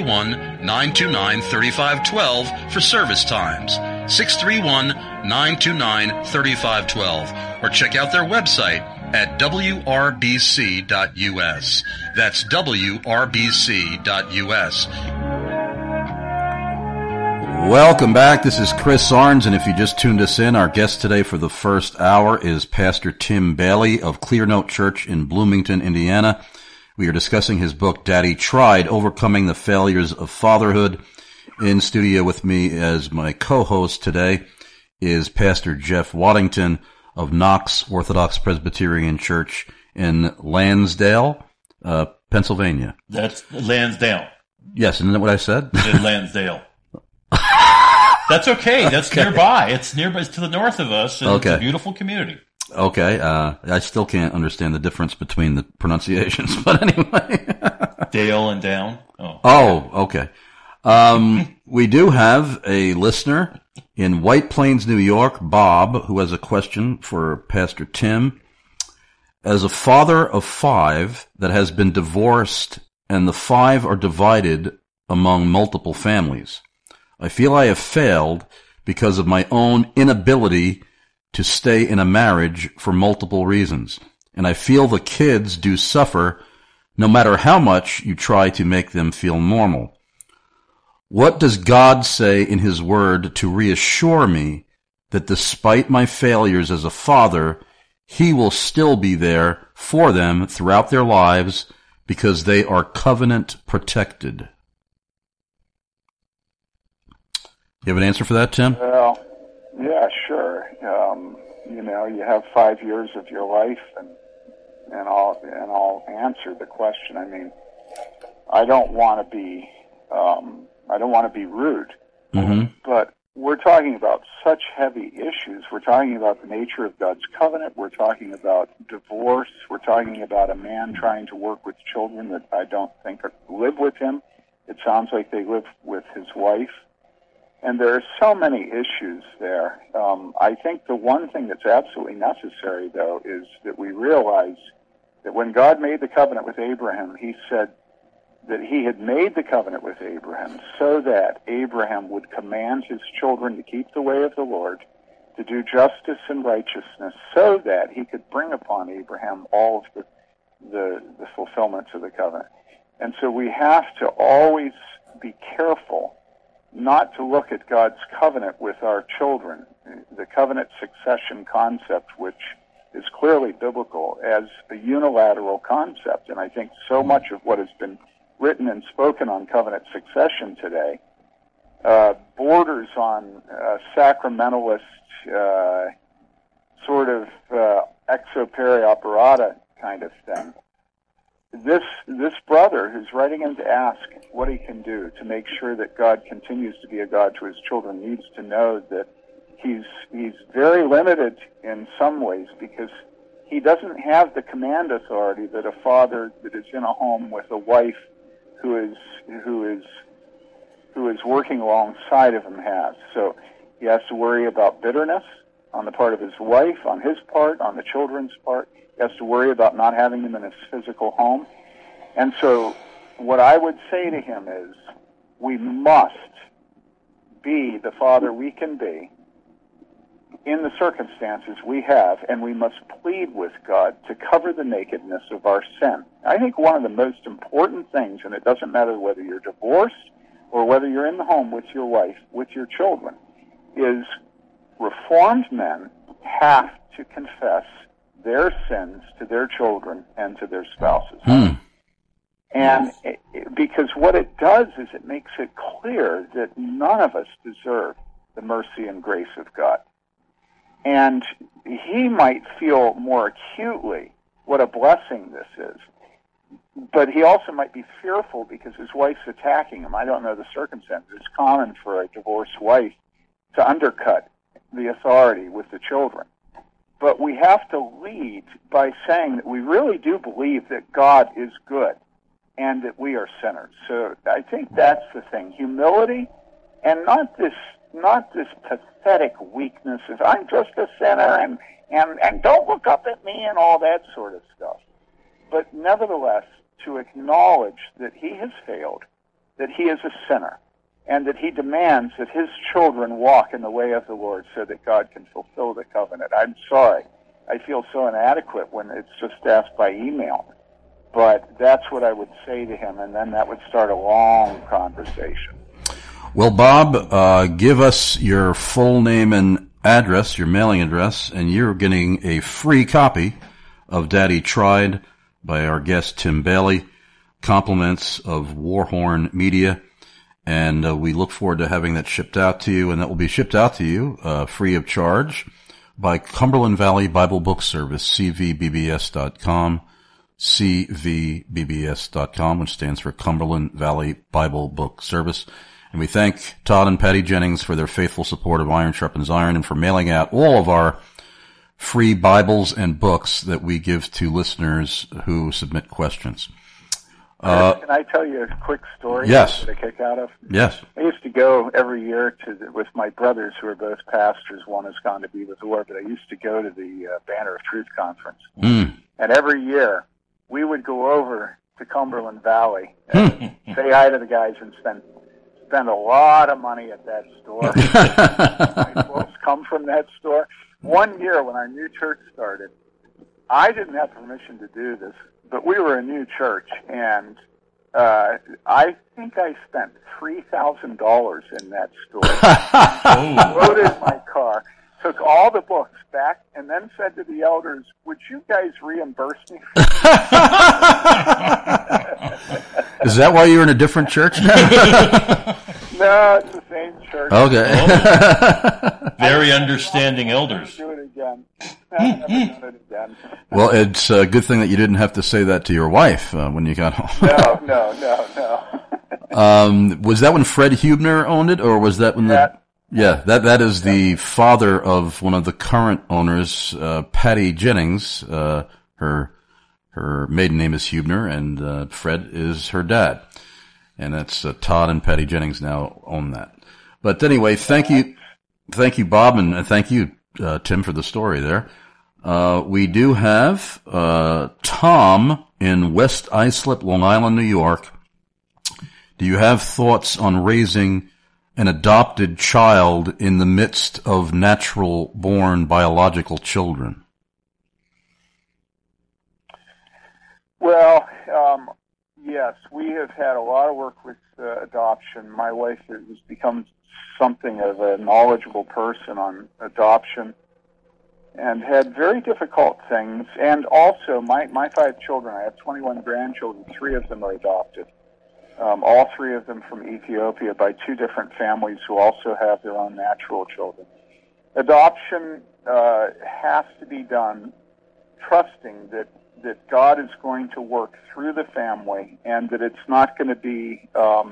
631-929-3512 for service times. 631-929-3512. Or check out their website at wrbc.us. That's wrbc.us. Welcome back. This is Chris Arns, and if you just tuned us in, our guest today for the first hour is Pastor Tim Bailey of Clear Note Church in Bloomington, Indiana. We are discussing his book, Daddy Tried, Overcoming the Failures of Fatherhood. In studio with me as my co-host today is Pastor Jeff Waddington of Knox Orthodox Presbyterian Church in Lansdale, Pennsylvania. That's Lansdale. Yes, isn't that what I said? Lansdale. That's okay. That's okay. Nearby. It's nearby. It's to the north of us, and okay. It's a beautiful community. Okay, I still can't understand the difference between the pronunciations, but anyway. Dale and down. Oh, okay. We do have a listener in White Plains, New York, Bob, who has a question for Pastor Tim. As a father of 5 that has been divorced and the 5 are divided among multiple families, I feel I have failed because of my own inability to stay in a marriage for multiple reasons. And I feel the kids do suffer no matter how much you try to make them feel normal. What does God say in His Word to reassure me that despite my failures as a father, He will still be there for them throughout their lives because they are covenant protected. You have an answer for that, Tim? Well, yeah, sure. You have 5 years of your life, and I'll answer the question. I mean, I don't want to be rude, but we're talking about such heavy issues. We're talking about the nature of God's covenant. We're talking about divorce. We're talking about a man trying to work with children that I don't think live with him. It sounds like they live with his wife. And there are so many issues there. I think the one thing that's absolutely necessary, though, is that we realize that when God made the covenant with Abraham, he said that he had made the covenant with Abraham so that Abraham would command his children to keep the way of the Lord, to do justice and righteousness, so that he could bring upon Abraham all of the fulfillments of the covenant. And so we have to always be careful not to look at God's covenant with our children, the covenant succession concept, which is clearly biblical, as a unilateral concept. And I think so much of what has been written and spoken on covenant succession today borders on sacramentalist sort of exo peri operata kind of thing. This brother who's writing in to ask what he can do to make sure that God continues to be a God to his children needs to know that he's very limited in some ways because he doesn't have the command authority that a father that is in a home with a wife who is working alongside of him has. So he has to worry about bitterness on the part of his wife, on his part, on the children's part. He has to worry about not having them in his physical home. And so what I would say to him is, we must be the father we can be in the circumstances we have, and we must plead with God to cover the nakedness of our sin. I think one of the most important things, and it doesn't matter whether you're divorced or whether you're in the home with your wife, with your children, is Reformed men have to confess their sins to their children and to their spouses. And because what it does is it makes it clear that none of us deserve the mercy and grace of God. And he might feel more acutely what a blessing this is. But he also might be fearful because his wife's attacking him. I don't know the circumstances. It's common for a divorced wife to undercut the authority with the children. But we have to lead by saying that we really do believe that God is good and that we are sinners. So I think that's the thing. Humility, and not this pathetic weakness of I'm just a sinner and don't look up at me and all that sort of stuff. But nevertheless, to acknowledge that he has failed, that he is a sinner, and that he demands that his children walk in the way of the Lord so that God can fulfill the covenant. I'm sorry. I feel so inadequate when it's just asked by email. But that's what I would say to him, and then that would start a long conversation. Well, Bob, give us your full name and address, your mailing address, and you're getting a free copy of Daddy Tried by our guest Tim Bayly, compliments of Warhorn Media, and we look forward to having that shipped out to you, and that will be shipped out to you free of charge by Cumberland Valley Bible Book Service, cvbbs.com, cvbbs.com, which stands for Cumberland Valley Bible Book Service. And we thank Todd and Patty Jennings for their faithful support of Iron Sharpens Iron and for mailing out all of our free Bibles and books that we give to listeners who submit questions. Can I tell you a quick story? Yes. To kick out of? Yes. I used to go every year with my brothers who are both pastors. One has gone to be with the Lord, but I used to go to the Banner of Truth conference. And every year we would go over to Cumberland Valley and say hi to the guys and spend a lot of money at that store. My books come from that store. One year when our new church started, I didn't have permission to do this, but we were a new church, and I think I spent $3,000 in that store. Loaded my car, took all the books back, and then said to the elders, "Would you guys reimburse me?" Is that why you're in a different church now? No, it's the same church. Okay. Very understanding elders. Do it again. I've never done it again. Well, it's a good thing that you didn't have to say that to your wife when you got home. No. Was that when Fred Huebner owned it, or was that when that is the father of one of the current owners, Patty Jennings. Her maiden name is Huebner, and Fred is her dad. And that's Todd and Patty Jennings now own that. But anyway, thank you, Bob, and thank you, Tim, for the story there. We do have Tom in West Islip, Long Island, New York. Do you have thoughts on raising an adopted child in the midst of natural-born biological children? Well, yes, we have had a lot of work with adoption. My wife has become something of a knowledgeable person on adoption and had very difficult things. And also, my 5 children, I have 21 grandchildren, 3 of them are adopted. All 3 of them from Ethiopia by 2 different families who also have their own natural children. Adoption has to be done trusting that God is going to work through the family and that it's not going to be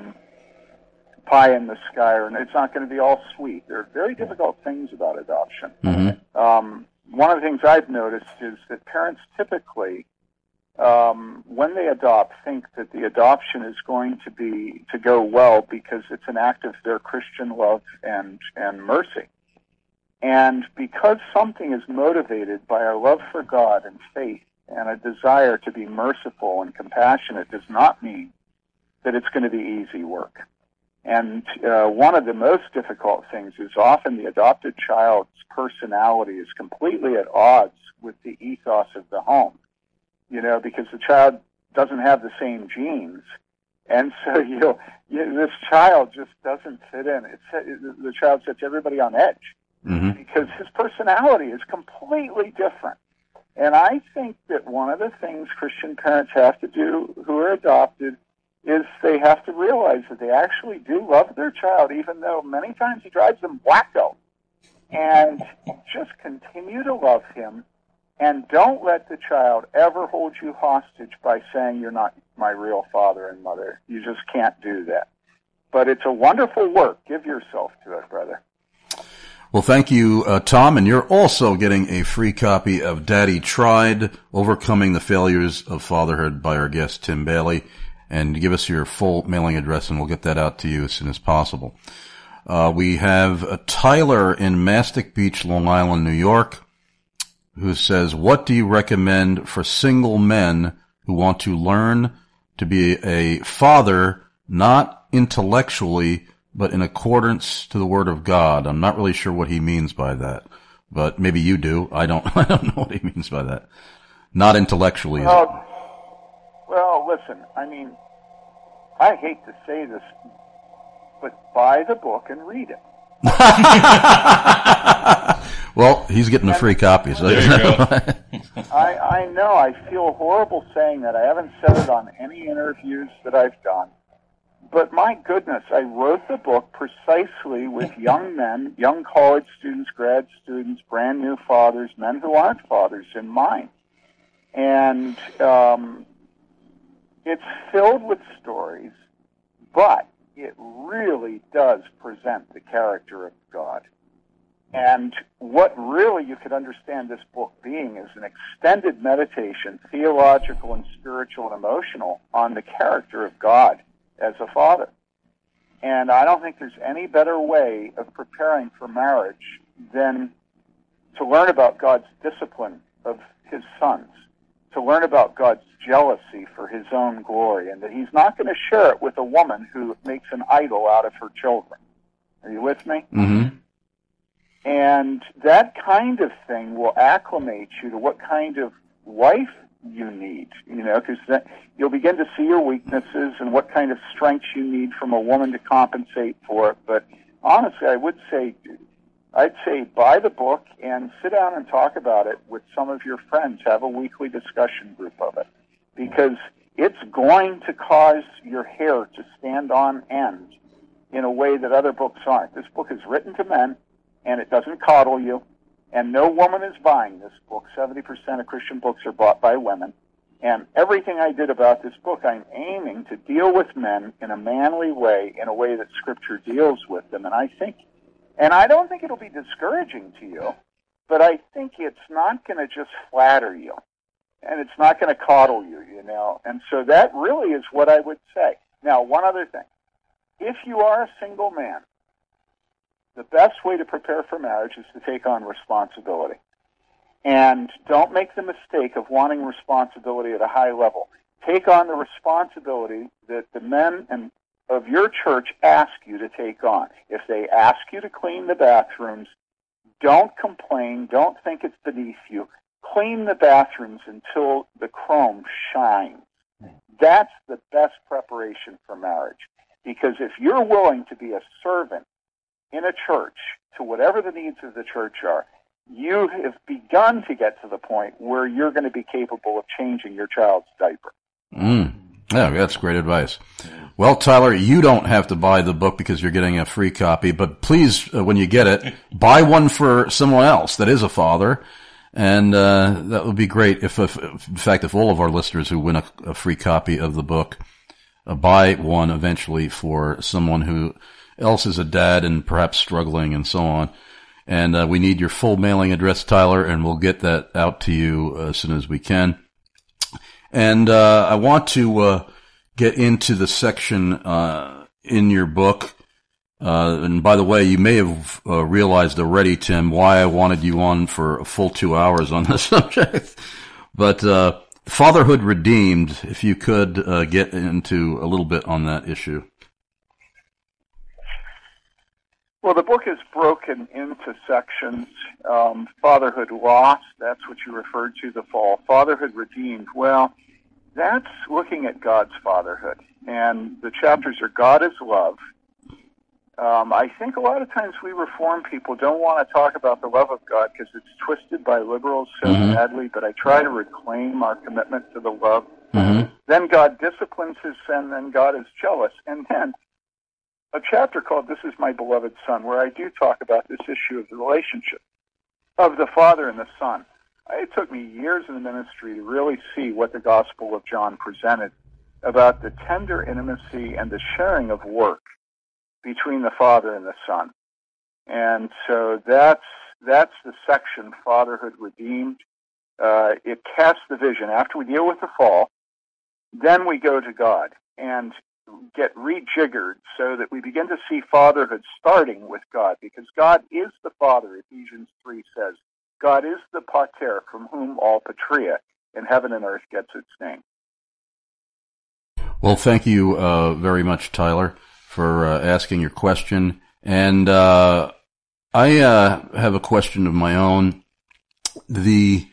pie in the sky, or it's not going to be all sweet. There are very difficult things about adoption. Mm-hmm. One of the things I've noticed is that parents typically, when they adopt, think that the adoption is going to go well because it's an act of their Christian love and mercy. And because something is motivated by our love for God and faith and a desire to be merciful and compassionate, does not mean that it's going to be easy work. And one of the most difficult things is often the adopted child's personality is completely at odds with the ethos of the home. Because the child doesn't have the same genes, and so this child just doesn't fit in. The child sets everybody on edge because his personality is completely different. And I think that one of the things Christian parents have to do who are adopted is they have to realize that they actually do love their child, even though many times he drives them wacko, and just continue to love him. And don't let the child ever hold you hostage by saying you're not my real father and mother. You just can't do that. But it's a wonderful work. Give yourself to it, brother. Well, thank you, Tom. And you're also getting a free copy of Daddy Tried, Overcoming the Failures of Fatherhood by our guest, Tim Bayly. And give us your full mailing address, and we'll get that out to you as soon as possible. We have Tyler in Mastic Beach, Long Island, New York, who says, what do you recommend for single men who want to learn to be a father, not intellectually, but in accordance to the Word of God? I'm not really sure what he means by that, but maybe you do. I don't know what he means by that. Not intellectually. Well, listen, I hate to say this, but buy the book and read it. Well, he's getting a free copy. So there you go. I know. I feel horrible saying that. I haven't said it on any interviews that I've done. But my goodness, I wrote the book precisely with young men, young college students, grad students, brand new fathers, men who aren't fathers in mind. And it's filled with stories, but it really does present the character of God. And what really you could understand this book being is an extended meditation, theological and spiritual and emotional, on the character of God as a father. And I don't think there's any better way of preparing for marriage than to learn about God's discipline of his sons, to learn about God's jealousy for his own glory, and that he's not going to share it with a woman who makes an idol out of her children. Are you with me? Mm-hmm. And that kind of thing will acclimate you to what kind of wife you need, because you'll begin to see your weaknesses and what kind of strengths you need from a woman to compensate for it. But honestly, I would say I'd say buy the book and sit down and talk about it with some of your friends. Have a weekly discussion group of it, because it's going to cause your hair to stand on end in a way that other books aren't. This book is written to men, and it doesn't coddle you, and no woman is buying this book. 70% of Christian books are bought by women. And everything I did about this book, I'm aiming to deal with men in a manly way, in a way that Scripture deals with them. And I don't think it'll be discouraging to you, but I think it's not going to just flatter you, and it's not going to coddle you, you know. And so that really is what I would say. Now, one other thing. If you are a single man, the best way to prepare for marriage is to take on responsibility. And don't make the mistake of wanting responsibility at a high level. Take on the responsibility that the men of your church ask you to take on. If they ask you to clean the bathrooms, don't complain. Don't think it's beneath you. Clean the bathrooms until the chrome shines. That's the best preparation for marriage. Because if you're willing to be a servant in a church to whatever the needs of the church are, you have begun to get to the point where you're going to be capable of changing your child's diaper. Yeah, that's great advice. Well, Tyler, you don't have to buy the book because you're getting a free copy, but please, when you get it, buy one for someone else that is a father, and that would be great if all of our listeners who win a free copy of the book buy one eventually for someone who else is a dad and perhaps struggling and so on. And we need your full mailing address, Tyler, and we'll get that out to you as soon as we can. And I want to get into the section in your book. And by the way, you may have realized already, Tim, why I wanted you on for a full 2 hours on this subject. But Fatherhood Redeemed, if you could get into a little bit on that issue. Well, the book is broken into sections. Fatherhood Lost, that's what you referred to, the fall. Fatherhood Redeemed, well, that's looking at God's fatherhood. And the chapters are God is Love. I think a lot of times we Reformed people don't want to talk about the love of God because it's twisted by liberals so badly, but I try to reclaim our commitment to the love. Then God disciplines his sin, then God is jealous. And then a chapter called This Is My Beloved Son, where I do talk about this issue of the relationship of the Father and the Son. It took me years in the ministry to really see what the Gospel of John presented about the tender intimacy and the sharing of work between the Father and the Son. And so that's the section, Fatherhood Redeemed. It casts the vision. After we deal with the fall, then we go to God and get rejiggered so that we begin to see fatherhood starting with God, because God is the Father, Ephesians 3 says. God is the pater from whom all patria in heaven and earth gets its name. Well, thank you very much, Tyler, for asking your question. And I have a question of my own. The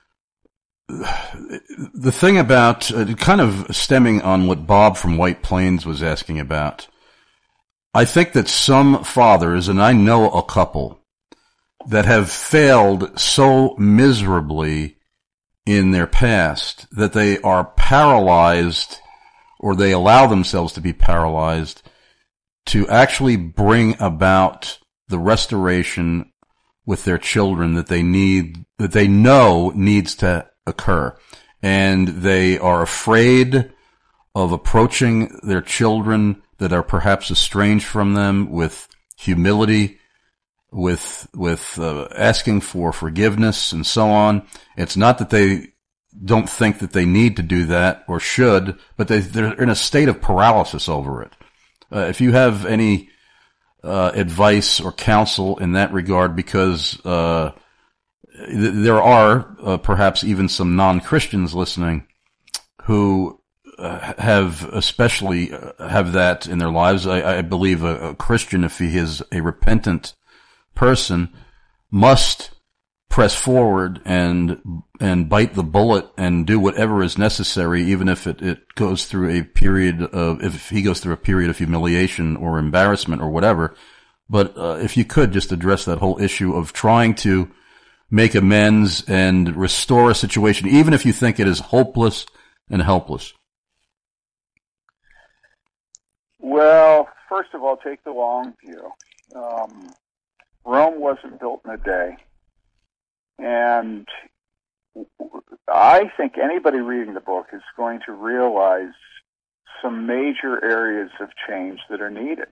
thing about, kind of stemming on what Bob from White Plains was asking about, I think that some fathers, and I know a couple, that have failed so miserably in their past that they are paralyzed, or they allow themselves to be paralyzed, to actually bring about the restoration with their children that they know needs to occur. And they are afraid of approaching their children that are perhaps estranged from them with humility, with asking for forgiveness and so on. It's not that they don't think that they need to do that or should, but they're in a state of paralysis over it. If you have any advice or counsel in that regard, because there are perhaps even some non-Christians listening who have that in their lives. I believe a Christian, if he is a repentant person, must press forward and bite the bullet and do whatever is necessary, even if it goes through a period of, if he goes through a period of humiliation or embarrassment or whatever. But if you could just address that whole issue of trying to make amends and restore a situation, even if you think it is hopeless and helpless. Well, first of all, take the long view. Rome wasn't built in a day. And I think anybody reading the book is going to realize some major areas of change that are needed.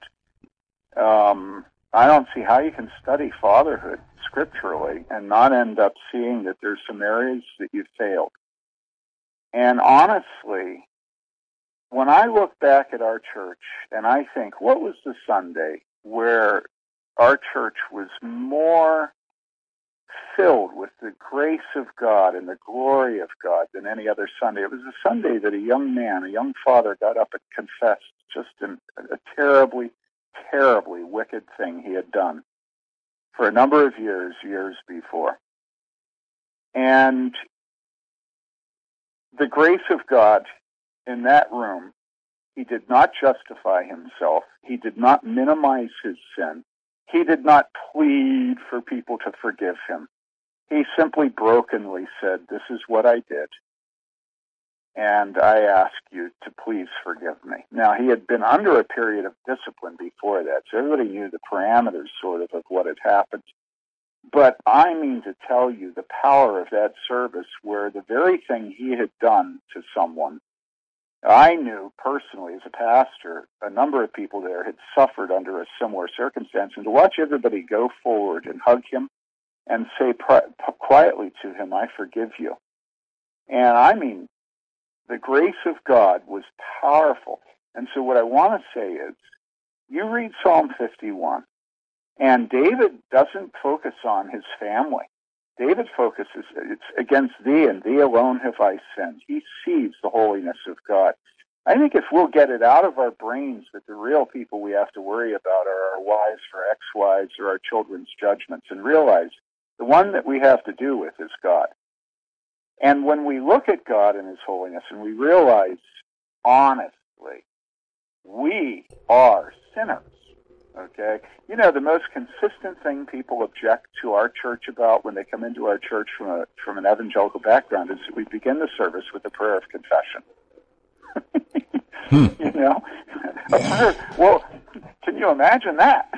I don't see how you can study fatherhood scripturally and not end up seeing that there's some areas that you failed. And honestly, when I look back at our church and I think, what was the Sunday where our church was more filled with the grace of God and the glory of God than any other Sunday? It was a Sunday that a young man, a young father, got up and confessed just a terribly, terribly wicked thing he had done for a number of years before. And the grace of God in that room, he did not justify himself. He did not minimize his sin. He did not plead for people to forgive him. He simply brokenly said, "This is what I did, and I ask you to please forgive me." Now, he had been under a period of discipline before that, so everybody knew the parameters sort of what had happened. But I mean to tell you the power of that service, where the very thing he had done to someone, I knew personally as a pastor, a number of people there had suffered under a similar circumstance, and to watch everybody go forward and hug him and say quietly to him, "I forgive you." And I mean, the grace of God was powerful. And so what I want to say is, you read Psalm 51, and David doesn't focus on his family. David focuses, it's against thee and thee alone have I sinned. He sees the holiness of God. I think if we'll get it out of our brains that the real people we have to worry about are our wives or ex-wives or our children's judgments, and realize the one that we have to do with is God. And when we look at God and his holiness and we realize, honestly, we are sinners. Okay? You know, the most consistent thing people object to our church about when they come into our church from an evangelical background is that we begin the service with a prayer of confession. You know? A prayer, well, can you imagine that?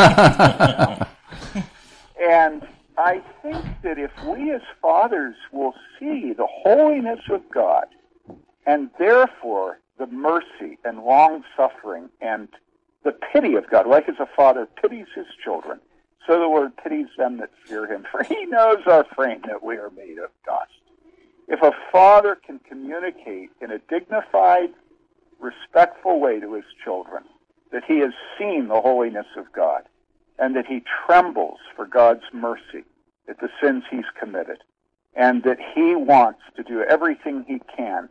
And I think that if we as fathers will see the holiness of God, and therefore the mercy and long-suffering and the pity of God, like as a father pities his children, so the Lord pities them that fear him, for he knows our frame, that we are made of dust. If a father can communicate in a dignified, respectful way to his children that he has seen the holiness of God and that he trembles for God's mercy at the sins he's committed, and that he wants to do everything he can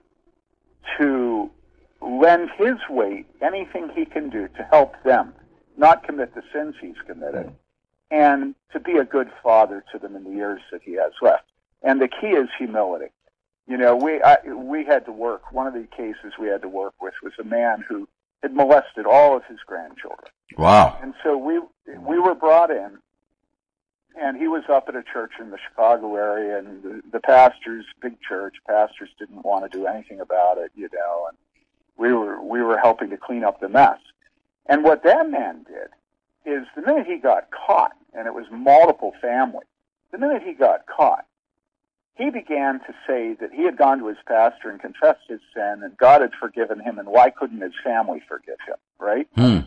to lend his weight, anything he can do to help them not commit the sins he's committed, and to be a good father to them in the years that he has left. And the key is humility. You know, we had to work, one of the cases we had to work with was a man who had molested all of his grandchildren. Wow. And so we were brought in, and he was up at a church in the Chicago area, and the pastors, big church, pastors didn't want to do anything about it, you know, and we were helping to clean up the mess. And what that man did is, the minute he got caught, and it was multiple families, the minute he got caught, he began to say that he had gone to his pastor and confessed his sin, and God had forgiven him, and why couldn't his family forgive him, right?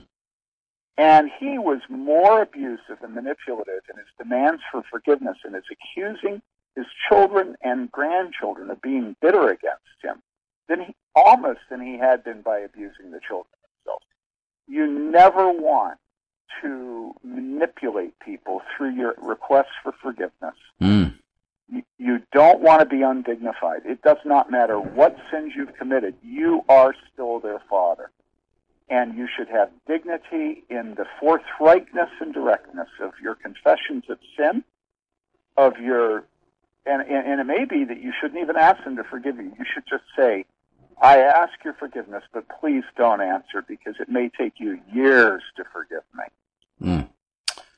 And he was more abusive and manipulative in his demands for forgiveness, and is accusing his children and grandchildren of being bitter against him than he had been by abusing the children themselves. You never want to manipulate people through your requests for forgiveness. You don't want to be undignified. It does not matter what sins you've committed. You are still their father. And you should have dignity in the forthrightness and directness of your confessions of sin, of your, and it may be that you shouldn't even ask them to forgive you. You should just say, "I ask your forgiveness, but please don't answer, because it may take you years to forgive me."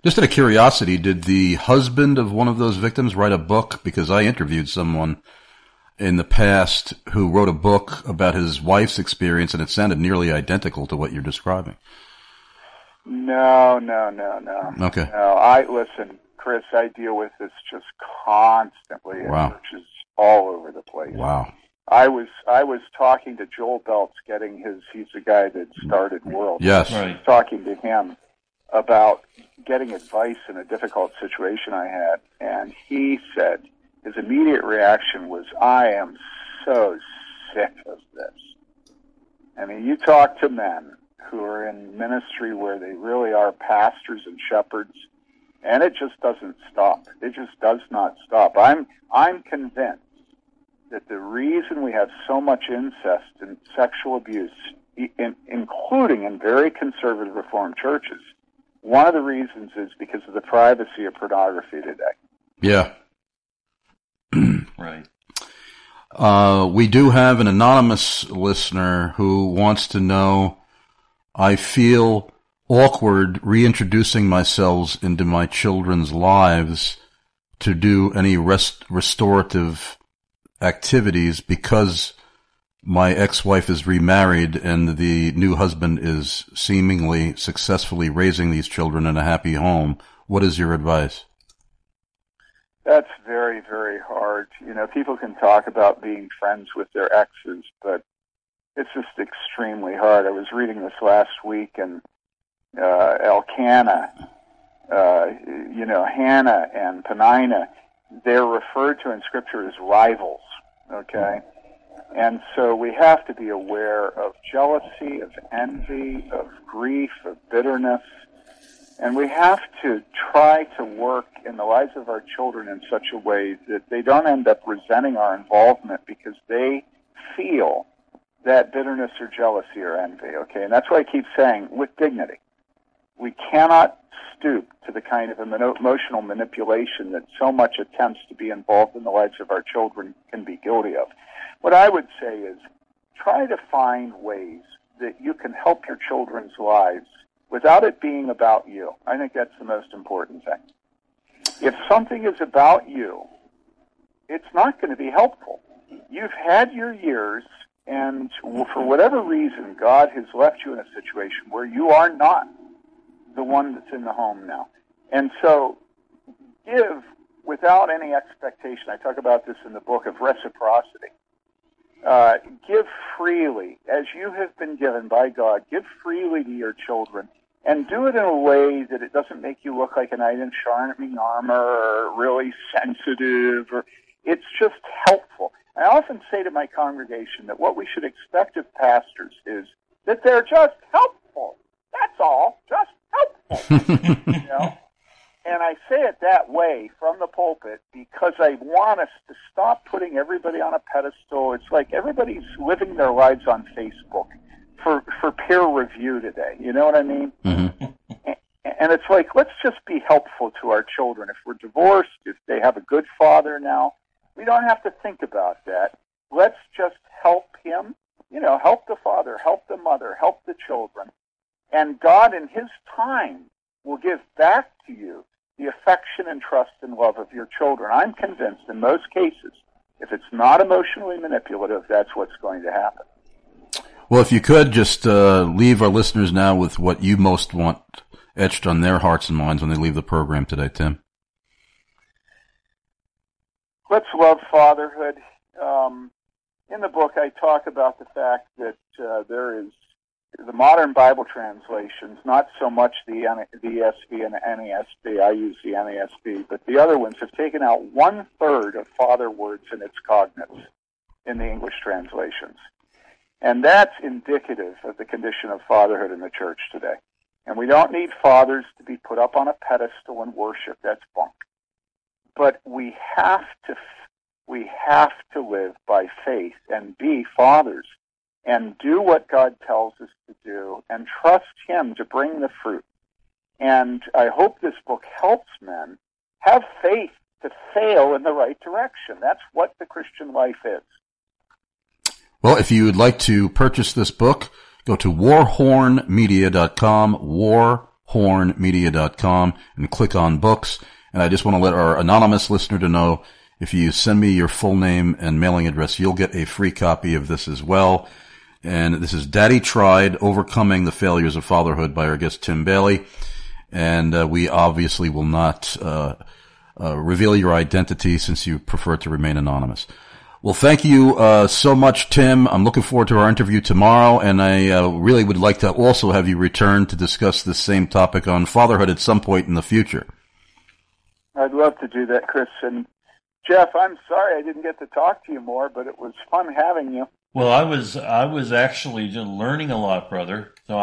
Just out of curiosity, did the husband of one of those victims write a book? Because I interviewed someone in the past who wrote a book about his wife's experience, and it sounded nearly identical to what you're describing. No. Okay. No, listen, Chris, I deal with this just constantly in churches all over the place. Wow. I was talking to Joel Beltz, he's the guy that started World. Yes. I was talking to him about getting advice in a difficult situation I had, and he said his immediate reaction was, I am so sick of this. I mean, you talk to men who are in ministry where they really are pastors and shepherds, and it just doesn't stop. It just does not stop. I'm convinced that the reason we have so much incest and sexual abuse, including in very conservative Reformed churches, one of the reasons is because of the privacy of pornography today. Yeah. Right. We do have an anonymous listener who wants to know, I feel awkward reintroducing myself into my children's lives to do any restorative activities because my ex-wife is remarried and the new husband is seemingly successfully raising these children in a happy home. What is your advice? That's very, very hard. You know, people can talk about being friends with their exes, but it's just extremely hard. I was reading this last week, and Elkanah, Hannah and Peninnah, they're referred to in Scripture as rivals, okay? And so we have to be aware of jealousy, of envy, of grief, of bitterness, and we have to try to work in the lives of our children in such a way that they don't end up resenting our involvement because they feel that bitterness or jealousy or envy, okay? And that's why I keep saying, with dignity, we cannot stoop to the kind of emotional manipulation that so much attempts to be involved in the lives of our children can be guilty of. What I would say is try to find ways that you can help your children's lives without it being about you. I think that's the most important thing. If something is about you, it's not going to be helpful. You've had your years, and for whatever reason, God has left you in a situation where you are not the one that's in the home now. And so give without any expectation. I talk about this in the book of reciprocity. Give freely, as you have been given by God. Give freely to your children, and do it in a way that it doesn't make you look like a knight in shining armor or really sensitive. It's just helpful. I often say to my congregation that what we should expect of pastors is that they're just helpful. That's all, just helpful. And I say it that way from the pulpit because I want us to stop putting everybody on a pedestal. It's like everybody's living their lives on Facebook for peer review today. You know what I mean? Mm-hmm. And it's like, let's just be helpful to our children. If we're divorced, if they have a good father now, we don't have to think about that. Let's just help him, help the father, help the mother, help the children. And God, in His time, will give back to you the affection and trust and love of your children. I'm convinced in most cases, if it's not emotionally manipulative, that's what's going to happen. Well, if you could just leave our listeners now with what you most want etched on their hearts and minds when they leave the program today, Tim. Let's love fatherhood. In the book, I talk about the fact that there is the modern Bible translations, not so much the ESV and the NASB. I use the NASB, but the other ones have taken out 1/3 of father words in its cognates in the English translations. And that's indicative of the condition of fatherhood in the church today. And we don't need fathers to be put up on a pedestal and worship. That's bunk. But we have to live by faith and be fathers and do what God tells us to do and trust Him to bring the fruit. And I hope this book helps men have faith to fail in the right direction. That's what the Christian life is. Well, if you would like to purchase this book, go to warhornmedia.com, hornmedia.com and click on books. And I just want to let our anonymous listener to know, if you send me your full name and mailing address, you'll get a free copy of this as well. And this is Daddy Tried, Overcoming the Failures of Fatherhood by our guest Tim Bayly. And we obviously will not reveal your identity since you prefer to remain anonymous. Well, thank you so much, Tim. I'm looking forward to our interview tomorrow, and I really would like to also have you return to discuss this same topic on fatherhood at some point in the future. I'd love to do that, Chris. And Jeff, I'm sorry I didn't get to talk to you more, but it was fun having you. Well, I was actually just learning a lot, brother. So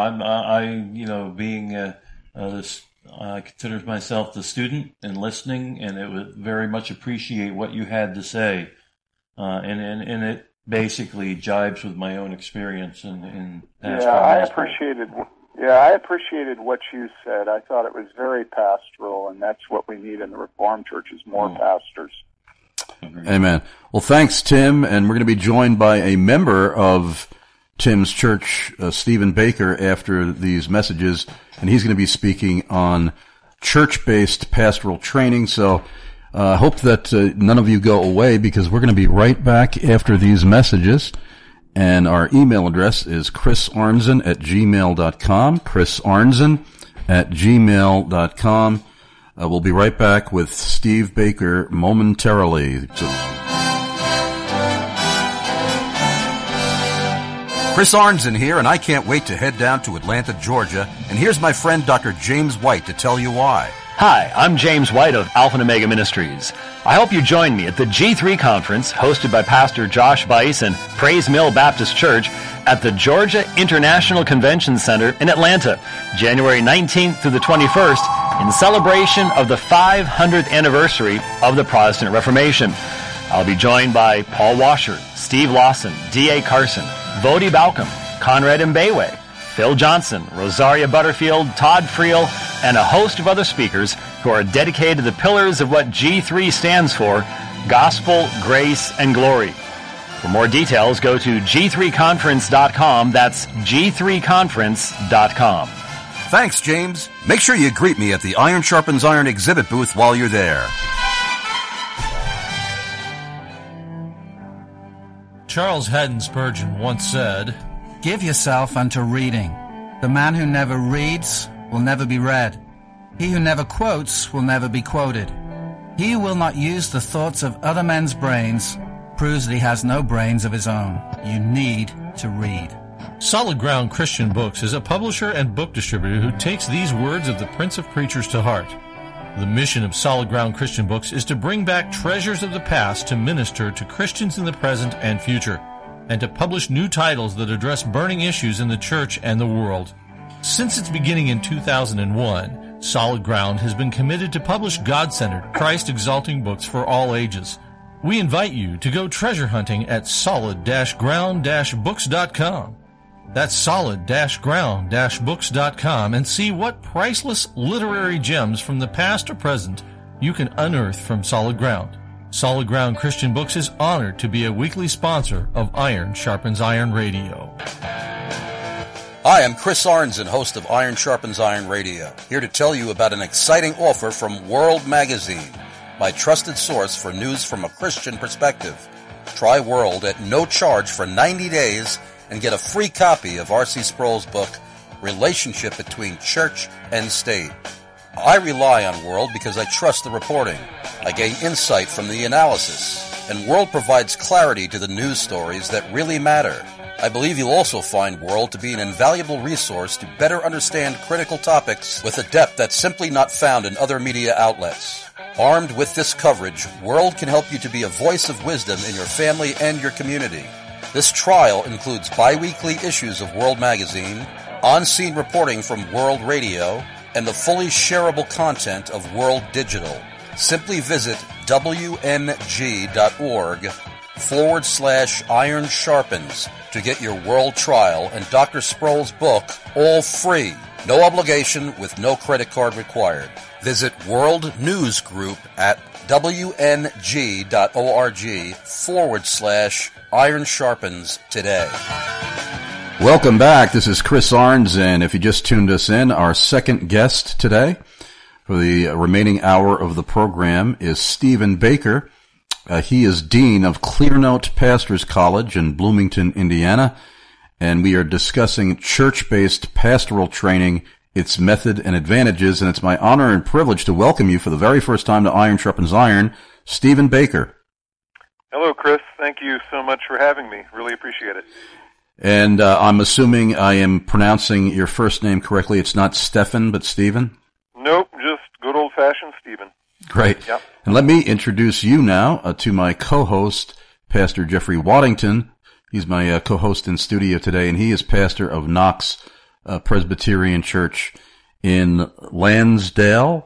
I consider myself the student and listening, and it would very much appreciate what you had to say. And it basically jibes with my own experience in pastoral. I appreciated what you said. I thought it was very pastoral, and that's what we need in the Reformed Church is more pastors. Amen. Well, thanks, Tim, and we're going to be joined by a member of Tim's church, Stephen Baker, after these messages, and he's going to be speaking on church-based pastoral training. So I hope that none of you go away, because we're going to be right back after these messages. And our email address is chrisarnzen@gmail.com, chrisarnzen@gmail.com. We'll be right back with Steve Baker momentarily. Chris Arnzen here, and I can't wait to head down to Atlanta, Georgia. And here's my friend Dr. James White to tell you why. Hi, I'm James White of Alpha and Omega Ministries. I hope you join me at the G3 Conference hosted by Pastor Josh Bice and Praise Mill Baptist Church at the Georgia International Convention Center in Atlanta, January 19th through the 21st, in celebration of the 500th anniversary of the Protestant Reformation. I'll be joined by Paul Washer, Steve Lawson, D.A. Carson, Vodi Balcom, Conrad Mbewe, Phil Johnson, Rosaria Butterfield, Todd Friel, and a host of other speakers who are dedicated to the pillars of what G3 stands for: gospel, grace, and glory. For more details, go to g3conference.com. That's g3conference.com. Thanks, James. Make sure you greet me at the Iron Sharpens Iron exhibit booth while you're there. Charles Haddon Spurgeon once said, "Give yourself unto reading. The man who never reads will never be read. He who never quotes will never be quoted. He who will not use the thoughts of other men's brains proves that he has no brains of his own. You need to read." Solid Ground Christian Books is a publisher and book distributor who takes these words of the Prince of Preachers to heart. The mission of Solid Ground Christian Books is to bring back treasures of the past to minister to Christians in the present and future, and to publish new titles that address burning issues in the church and the world. Since its beginning in 2001, Solid Ground has been committed to publish God-centered, Christ-exalting books for all ages. We invite you to go treasure hunting at solid-ground-books.com. That's solid-ground-books.com, and see what priceless literary gems from the past or present you can unearth from Solid Ground. Solid Ground Christian Books is honored to be a weekly sponsor of Iron Sharpens Iron Radio. Hi, I'm Chris Arnzen, host of Iron Sharpens Iron Radio, here to tell you about an exciting offer from World Magazine, my trusted source for news from a Christian perspective. Try World at no charge for 90 days and get a free copy of R.C. Sproul's book, Relationship Between Church and State. I rely on World because I trust the reporting. I gain insight from the analysis, and World provides clarity to the news stories that really matter. I believe you'll also find World to be an invaluable resource to better understand critical topics with a depth that's simply not found in other media outlets. Armed with this coverage, World can help you to be a voice of wisdom in your family and your community. This trial includes bi-weekly issues of World Magazine, on-scene reporting from World Radio, and the fully shareable content of World Digital. Simply visit wmg.org/Iron Sharpens to get your World trial and Dr. Sproul's book all free. No obligation with no credit card required. Visit World News Group at wng.org/Iron Sharpens today. Welcome back. This is Chris Arns, and if you just tuned us in, our second guest today for the remaining hour of the program is Stephen Baker. He is Dean of Clearnote Pastors College in Bloomington, Indiana, and we are discussing church-based pastoral training, its method and advantages, and it's my honor and privilege to welcome you for the very first time to Iron Sharpens Iron, Stephen Baker. Hello, Chris. Thank you so much for having me. Really appreciate it. And I'm assuming I am pronouncing your first name correctly. It's not Stephen, but Stephen? Nope, just good old-fashioned Stephen. Great. Yep. And let me introduce you now to my co-host, Pastor Jeffrey Waddington. He's my co-host in studio today, and he is pastor of Knox Presbyterian Church in Lansdowne.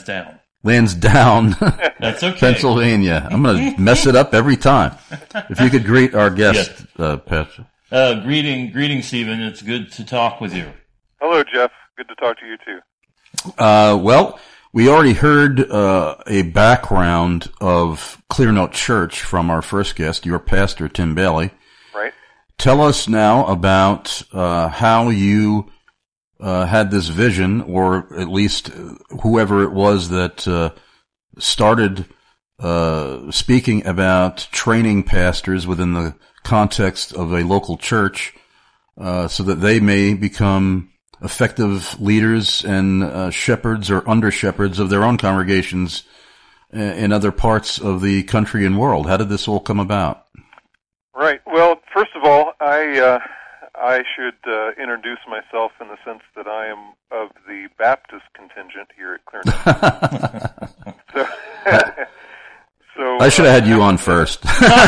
That's okay. Pennsylvania. I'm going to mess it up every time. If you could greet our guest, Pastor. Greeting, Stephen. It's good to talk with you. Hello, Jeff. Good to talk to you, too. Well, we already heard a background of Clearnote Church from our first guest, your pastor, Tim Bailey. Right. Tell us now about how you had this vision, or at least whoever it was that started speaking about training pastors within the context of a local church so that they may become effective leaders and shepherds or under-shepherds of their own congregations in other parts of the country and world. How did this all come about? Right. Well, first of all, I should introduce myself in the sense that I am of the Baptist contingent here at Clearnote. So I should have had you on first.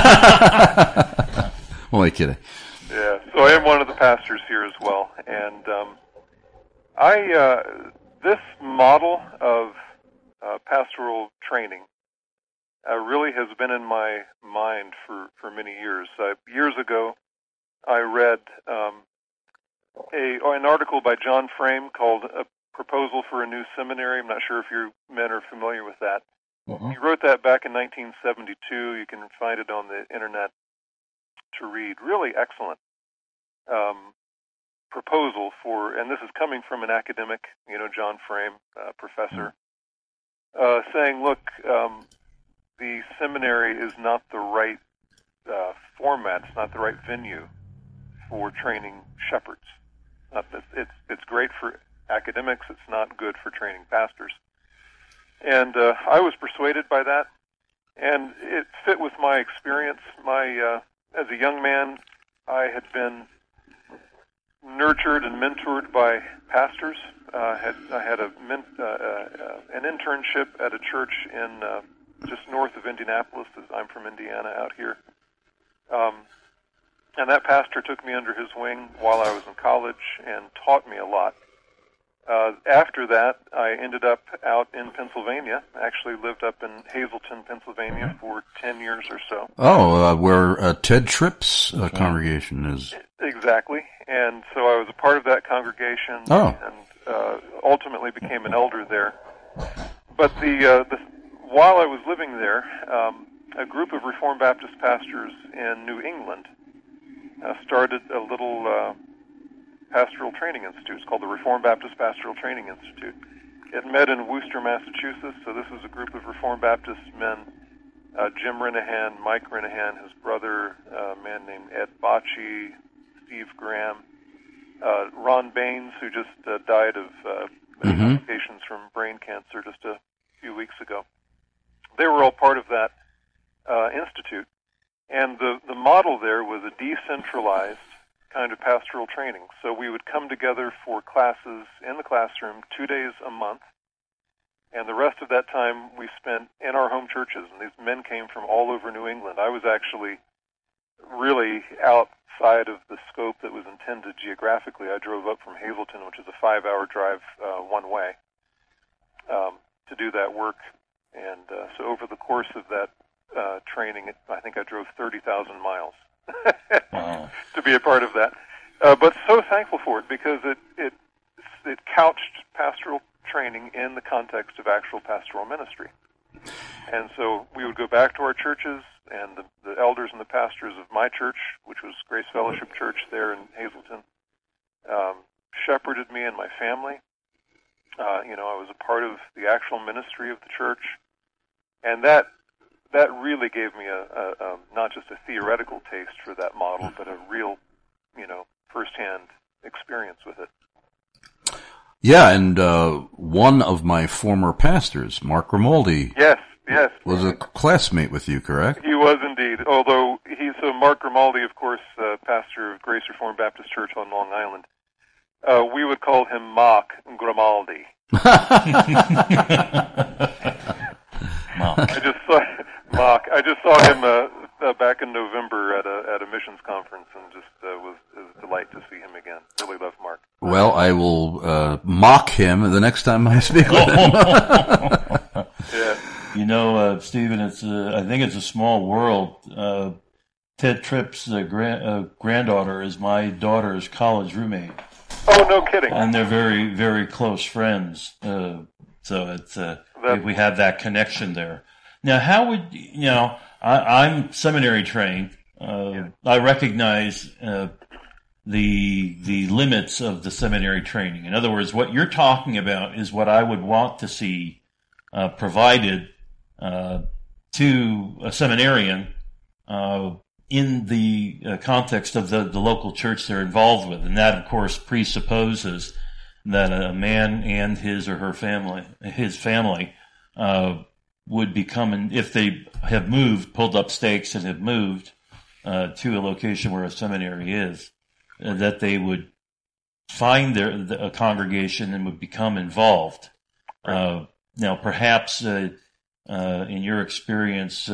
Only kidding. Yeah, so I am one of the pastors here as well, and this model of pastoral training really has been in my mind for many years. Years ago, I read an article by John Frame called "A Proposal for a New Seminary." I'm not sure if you men are familiar with that. Mm-hmm. He wrote that back in 1972. You can find it on the internet to read. Really excellent proposal for, and this is coming from an academic, John Frame, professor, saying, look, the seminary is not the right format, it's not the right venue for training shepherds. It's great for academics, it's not good for training pastors. And I was persuaded by that, and it fit with my experience. As a young man, I had been nurtured and mentored by pastors. I had an internship at a church in just north of Indianapolis, as I'm from Indiana out here. And that pastor took me under his wing while I was in college and taught me a lot. After that, I ended up out in Pennsylvania. Actually lived up in Hazleton, Pennsylvania for 10 years or so. Oh, where Ted Tripp's congregation is. Exactly. And so I was a part of that congregation and ultimately became an elder there. But while I was living there, a group of Reformed Baptist pastors in New England started a little pastoral training institute. It's called the Reformed Baptist Pastoral Training Institute. It met in Worcester, Massachusetts, so this is a group of Reformed Baptist men, Jim Renahan, Mike Renahan, his brother, a man named Ed Bocci, Steve Graham, Ron Baines, who just died of complications from brain cancer just a few weeks ago. They were all part of that institute, and the model there was a decentralized kind of pastoral training. So we would come together for classes in the classroom 2 days a month, and the rest of that time we spent in our home churches, and these men came from all over New England. I was actually really outside of the scope that was intended geographically. I drove up from Hazleton, which is a 5-hour drive one way, to do that work, and so over the course of that training, I think I drove 30,000 miles. Wow. To be a part of that, but so thankful for it because it couched pastoral training in the context of actual pastoral ministry. And so we would go back to our churches, and the elders and the pastors of my church, which was Grace Fellowship Church there in Hazleton, shepherded me and my family. I was a part of the actual ministry of the church, and that really gave me a not just a theoretical taste for that model, but a real, firsthand experience with it. Yeah, and one of my former pastors, Mark Grimaldi, yes, was a classmate with you, correct? He was indeed. Although Mark Grimaldi, of course, pastor of Grace Reformed Baptist Church on Long Island. We would call him Mark Grimaldi. I just saw him back in November at a missions conference, and just it was a delight to see him again. Really love Mark. Well, I will mock him the next time I speak with him. Yeah. Stephen, I think it's a small world. Ted Tripp's granddaughter is my daughter's college roommate. Oh, no kidding. And they're very, very close friends. So it's we have that connection there. Now, how would I'm seminary trained. I recognize the limits of the seminary training. In other words, what you're talking about is what I would want to see provided to a seminarian in the context of the local church they're involved with. And that, of course, presupposes that a man and his or her family, would become, if they have moved, pulled up stakes and have moved to a location where a seminary is, that they would find a congregation and would become involved. Now, perhaps in your experience,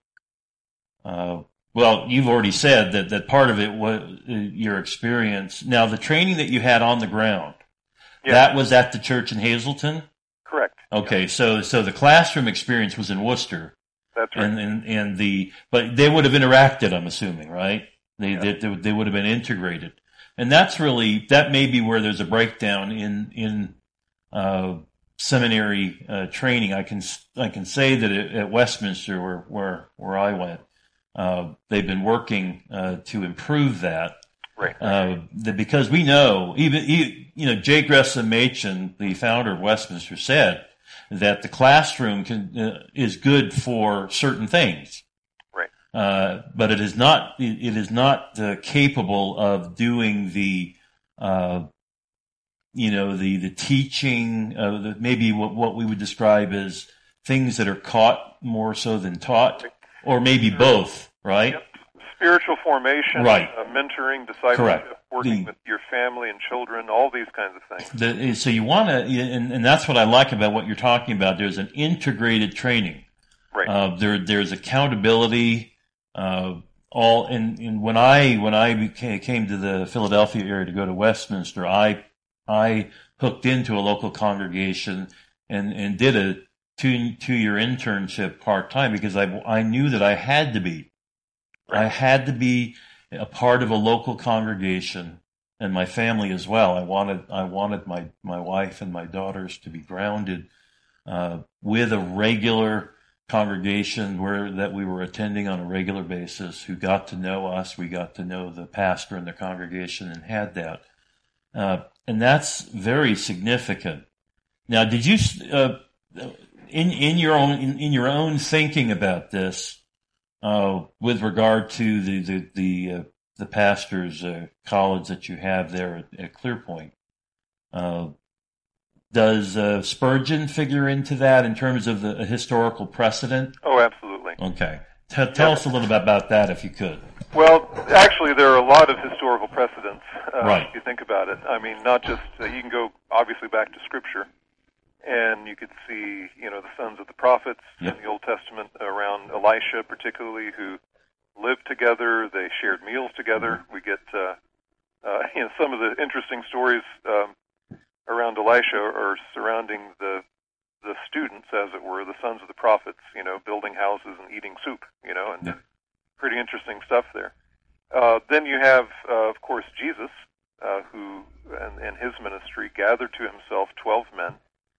well, you've already said that part of it was your experience. Now, the training that you had on the ground, that was at the church in Hazleton? Correct. Okay, so the classroom experience was in Worcester. That's right. But they would have interacted, I'm assuming, right? They would have been integrated. And that may be where there's a breakdown in seminary training. I can say that at Westminster, where I went, they've been working to improve that. Right. Because we know, J. Gresham Machen, the founder of Westminster, said that the classroom is good for certain things. Right. But it is not capable of doing the teaching, maybe what we would describe as things that are caught more so than taught, or maybe both, right? Yep. Spiritual formation, right. Mentoring, discipleship, correct. Working with your family and children, all these kinds of things. So you want to, and that's what I like about what you're talking about. There's an integrated training. Right. There's accountability. And when I came to the Philadelphia area to go to Westminster, I hooked into a local congregation and did a 2-year internship part-time because I knew that I had to be. I had to be a part of a local congregation, and my family as well. I wanted my wife and my daughters to be grounded with a regular congregation that we were attending on a regular basis, who got to know us. We got to know the pastor and the congregation and had that. And that's very significant. Now, did you, in your own thinking about this, with regard to the pastor's college that you have there at Clearpoint, does Spurgeon figure into that in terms of the historical precedent? Oh, absolutely. Okay. Tell us a little bit about that, if you could. Well, actually, there are a lot of historical precedents, right. If you think about it. I mean, not just, you can go, obviously, back to Scripture, and you could see, the sons of the prophets in the Old Testament around Elisha, particularly, who lived together. They shared meals together. We get, some of the interesting stories around Elisha are surrounding the students, as it were, the sons of the prophets, building houses and eating soup, and pretty interesting stuff there. Then you have, of course, Jesus, who, and his ministry, gathered to himself 12 men.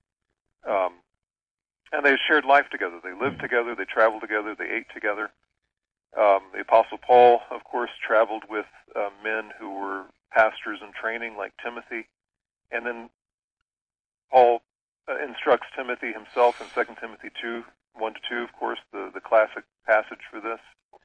And they shared life together. They lived together. They traveled together. They ate together. The Apostle Paul, of course, traveled with men who were pastors in training like Timothy. And then Paul instructs Timothy himself in 2 Timothy 2, 1-2, of course, the classic passage for this.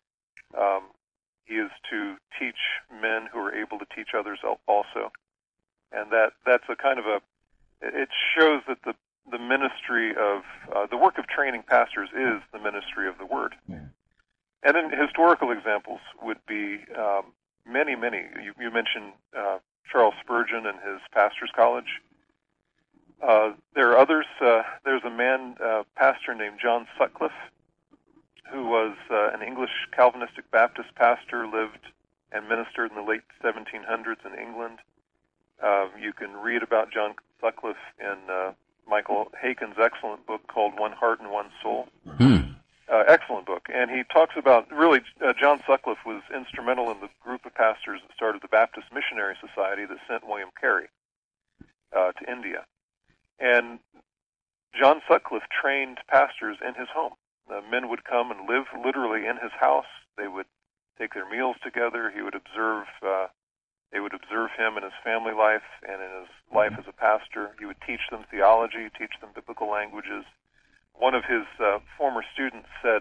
He is to teach men who are able to teach others also. And that's a kind of it shows that the ministry of, the work of training pastors is the ministry of the Word. Yeah. And then historical examples would be many. You mentioned Charles Spurgeon and his pastor's college. There are others. There's a man, pastor named John Sutcliffe, who was an English Calvinistic Baptist pastor, lived and ministered in the late 1700s in England. You can read about John Sutcliffe in Michael Haken's excellent book called One Heart and One Soul. Excellent book. And he talks about, really, John Sutcliffe was instrumental in the group of pastors that started the Baptist Missionary Society that sent William Carey to India. And John Sutcliffe trained pastors in his home. Men would come and live literally in his house. They would take their meals together. He would observe. They would observe him in his family life and in his life as a pastor. He would teach them theology, teach them biblical languages. One of his former students said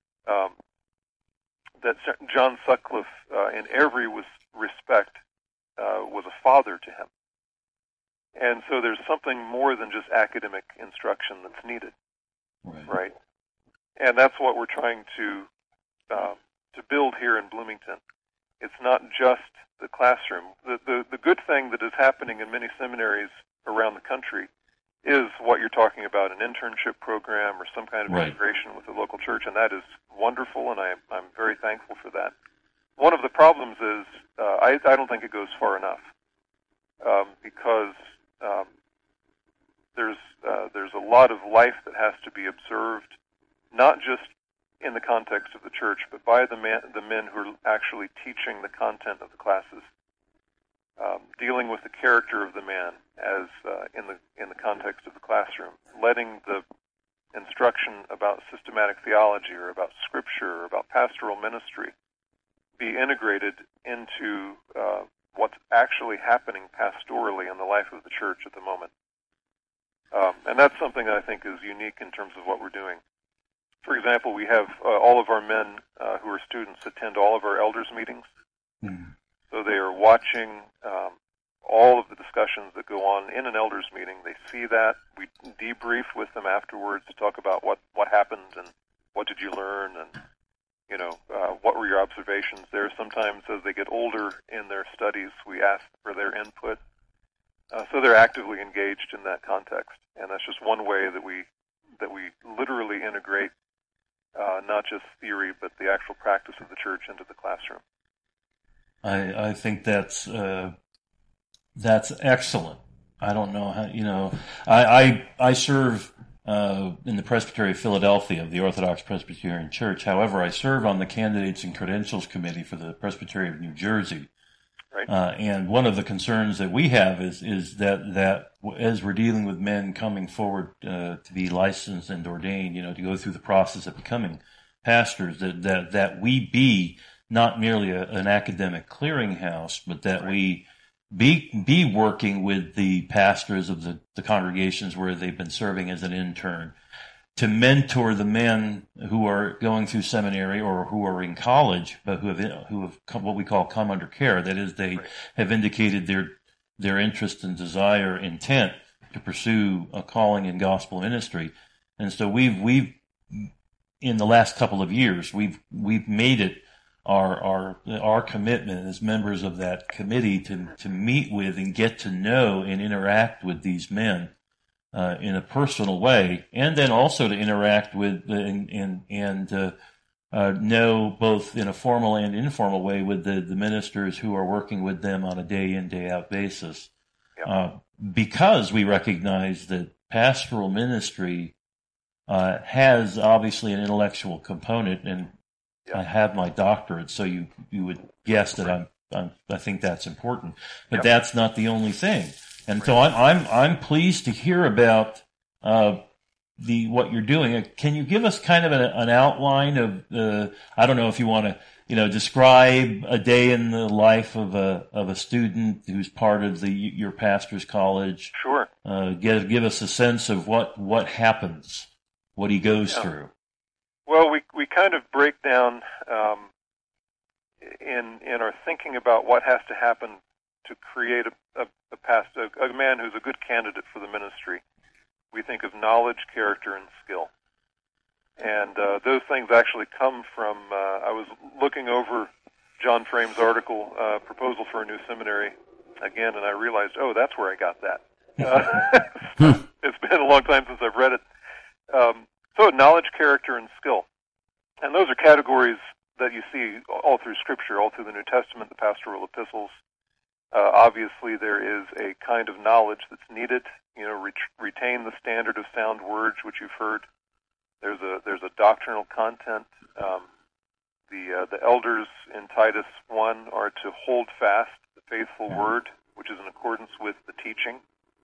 that John Sutcliffe, in every respect, was a father to him. And so there's something more than just academic instruction that's needed, right? And that's what we're trying to build here in Bloomington. It's not just the classroom. The good thing that is happening in many seminaries around the country is what you're talking about, an internship program or some kind of integration with the local church, and that is wonderful, and I'm very thankful for that. One of the problems is I don't think it goes far enough because there's a lot of life that has to be observed, not just in the context of the church, but by the men who are actually teaching the content of the classes, dealing with the character of the man as in the context of the classroom, letting the instruction about systematic theology or about scripture or about pastoral ministry be integrated into what's actually happening pastorally in the life of the church at the moment. And that's something that I think is unique in terms of what we're doing. For example, we have all of our men who are students attend all of our elders' meetings. Mm. So they are watching all of the discussions that go on in an elders' meeting. They see that. We debrief with them afterwards to talk about what happened and what did you learn and, what were your observations there. Sometimes as they get older in their studies, we ask for their input. So they're actively engaged in that context. And that's just one way that we literally integrate not just theory, but the actual practice of the church into the classroom. I think that's excellent. I don't know how, I serve in the Presbytery of Philadelphia of the Orthodox Presbyterian Church. However, I serve on the Candidates and Credentials Committee for the Presbytery of New Jersey. Right. And one of the concerns that we have is that as we're dealing with men coming forward to be licensed and ordained, to go through the process of becoming pastors, that we be not merely an academic clearinghouse, but that we be working with the pastors of the congregations where they've been serving as an intern to mentor the men who are going through seminary or who are in college, but who have come, what we call come under care. That is, they have indicated their interest and desire, intent to pursue a calling in gospel ministry. And so we've in the last couple of years we've made it our commitment as members of that committee to meet with and get to know and interact with these men in a personal way, and then also to interact with and know both in a formal and informal way with the ministers who are working with them on a day in, day out basis. Yeah. Because we recognize that pastoral ministry has obviously an intellectual component, and I have my doctorate, so you would guess that I think that's important, but that's not the only thing. And so I'm pleased to hear about what you're doing. Can you give us kind of an outline of I don't know if you want to describe a day in the life of a student who's part of your pastor's college. Sure. Give us a sense of what happens, what he goes through. Well, we kind of break down in our thinking about what has to happen to create a pastor, a man who's a good candidate for the ministry. We think of knowledge, character, and skill. And those things actually come from, I was looking over John Frame's article, Proposal for a New Seminary, again, and I realized, that's where I got that. It's been a long time since I've read it. So knowledge, character, and skill. And those are categories that you see all through Scripture, all through the New Testament, the pastoral epistles. Obviously, there is a kind of knowledge that's needed. Retain the standard of sound words, which you've heard. There's a doctrinal content. The elders in Titus 1 are to hold fast the faithful word, which is in accordance with the teaching,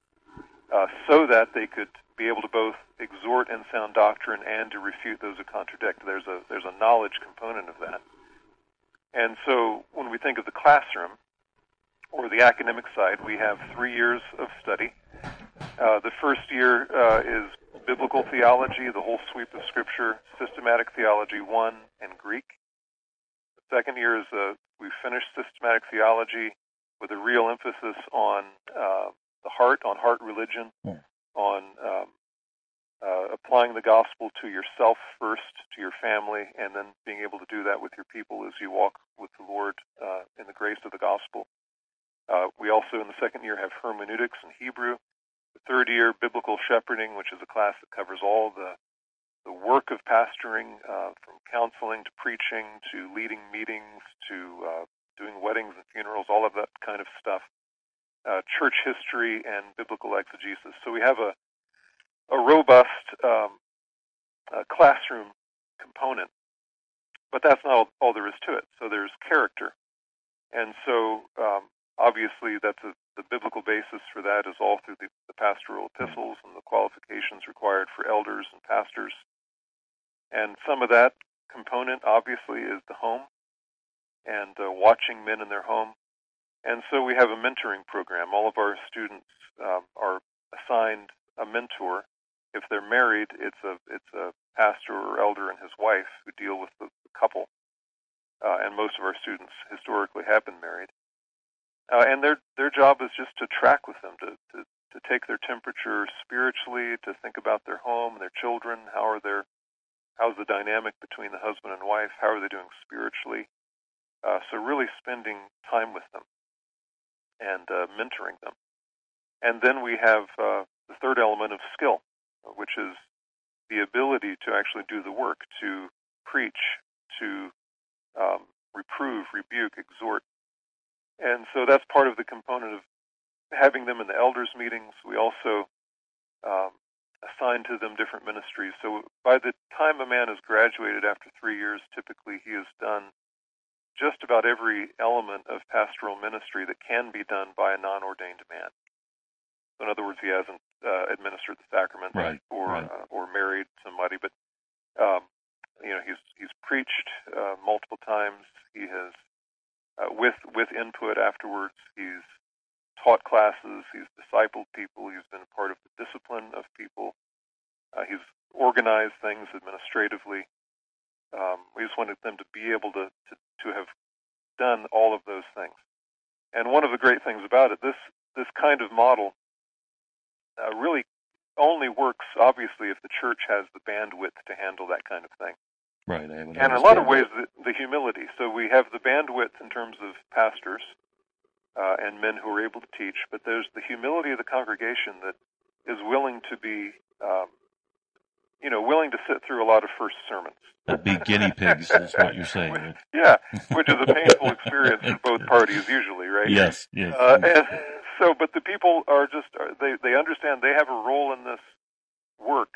so that they could be able to both exhort in sound doctrine and to refute those who contradict. There's a knowledge component of that. And so when we think of the classroom or the academic side, we have 3 years of study. The first year is biblical theology, the whole sweep of Scripture, systematic theology 1, and Greek. The second year is we finish systematic theology with a real emphasis on the heart, on heart religion, on applying the gospel to yourself first, to your family, and then being able to do that with your people as you walk with the Lord in the grace of the gospel. We also, in the second year, have hermeneutics in Hebrew. The third year, biblical shepherding, which is a class that covers all the work of pastoring, from counseling to preaching to leading meetings to doing weddings and funerals, all of that kind of stuff. Church history and biblical exegesis. So we have a robust classroom component, but that's not all there is to it. So there's character. And so obviously that's the biblical basis for that is all through the pastoral epistles and the qualifications required for elders and pastors. And some of that component obviously is the home and watching men in their home. And so we have a mentoring program. All of our students are assigned a mentor. If they're married, it's a pastor or elder and his wife who deal with the couple. And most of our students historically have been married. And their job is just to track with them, to take their temperature spiritually, to think about their home, their children, how's the dynamic between the husband and wife, how are they doing spiritually. So really spending time with them and mentoring them. And then we have the third element of skill, which is the ability to actually do the work, to preach, to reprove, rebuke, exhort. And so that's part of the component of having them in the elders' meetings. We also assign to them different ministries. So by the time a man is graduated after 3 years, typically he has done just about every element of pastoral ministry that can be done by a non-ordained man. So in other words, he hasn't administered the sacraments or married somebody, but he's preached multiple times. He has with input afterwards. He's taught classes. He's discipled people. He's been part of the discipline of people. He's organized things administratively. We just wanted them to be able to have done all of those things. And one of the great things about it, this kind of model really only works, obviously, if the church has the bandwidth to handle that kind of thing. Right. And in a lot of ways, the humility. So we have the bandwidth in terms of pastors and men who are able to teach, but there's the humility of the congregation that is willing to be, willing to sit through a lot of first sermons. Be guinea pigs is what you're saying. Yeah, which is a painful experience for both parties usually, right? Yes. And so, but the people are just, they understand they have a role in this work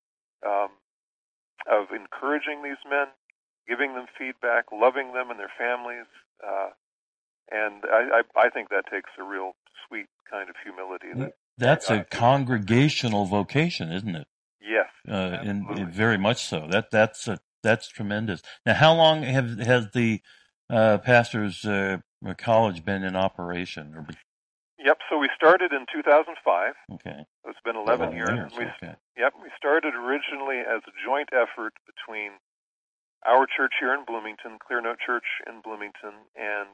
of encouraging these men, giving them feedback, loving them and their families. And I think that takes a real sweet kind of humility. That's a congregational vocation, isn't it? Yes. And very much so. That's tremendous. Now, how long has the Pastor's college been in operation? Yep, so we started in 2005. Okay. So it's been 11 years. Okay. Yep, we started originally as a joint effort between our church here in Bloomington, Clear Note Church in Bloomington, and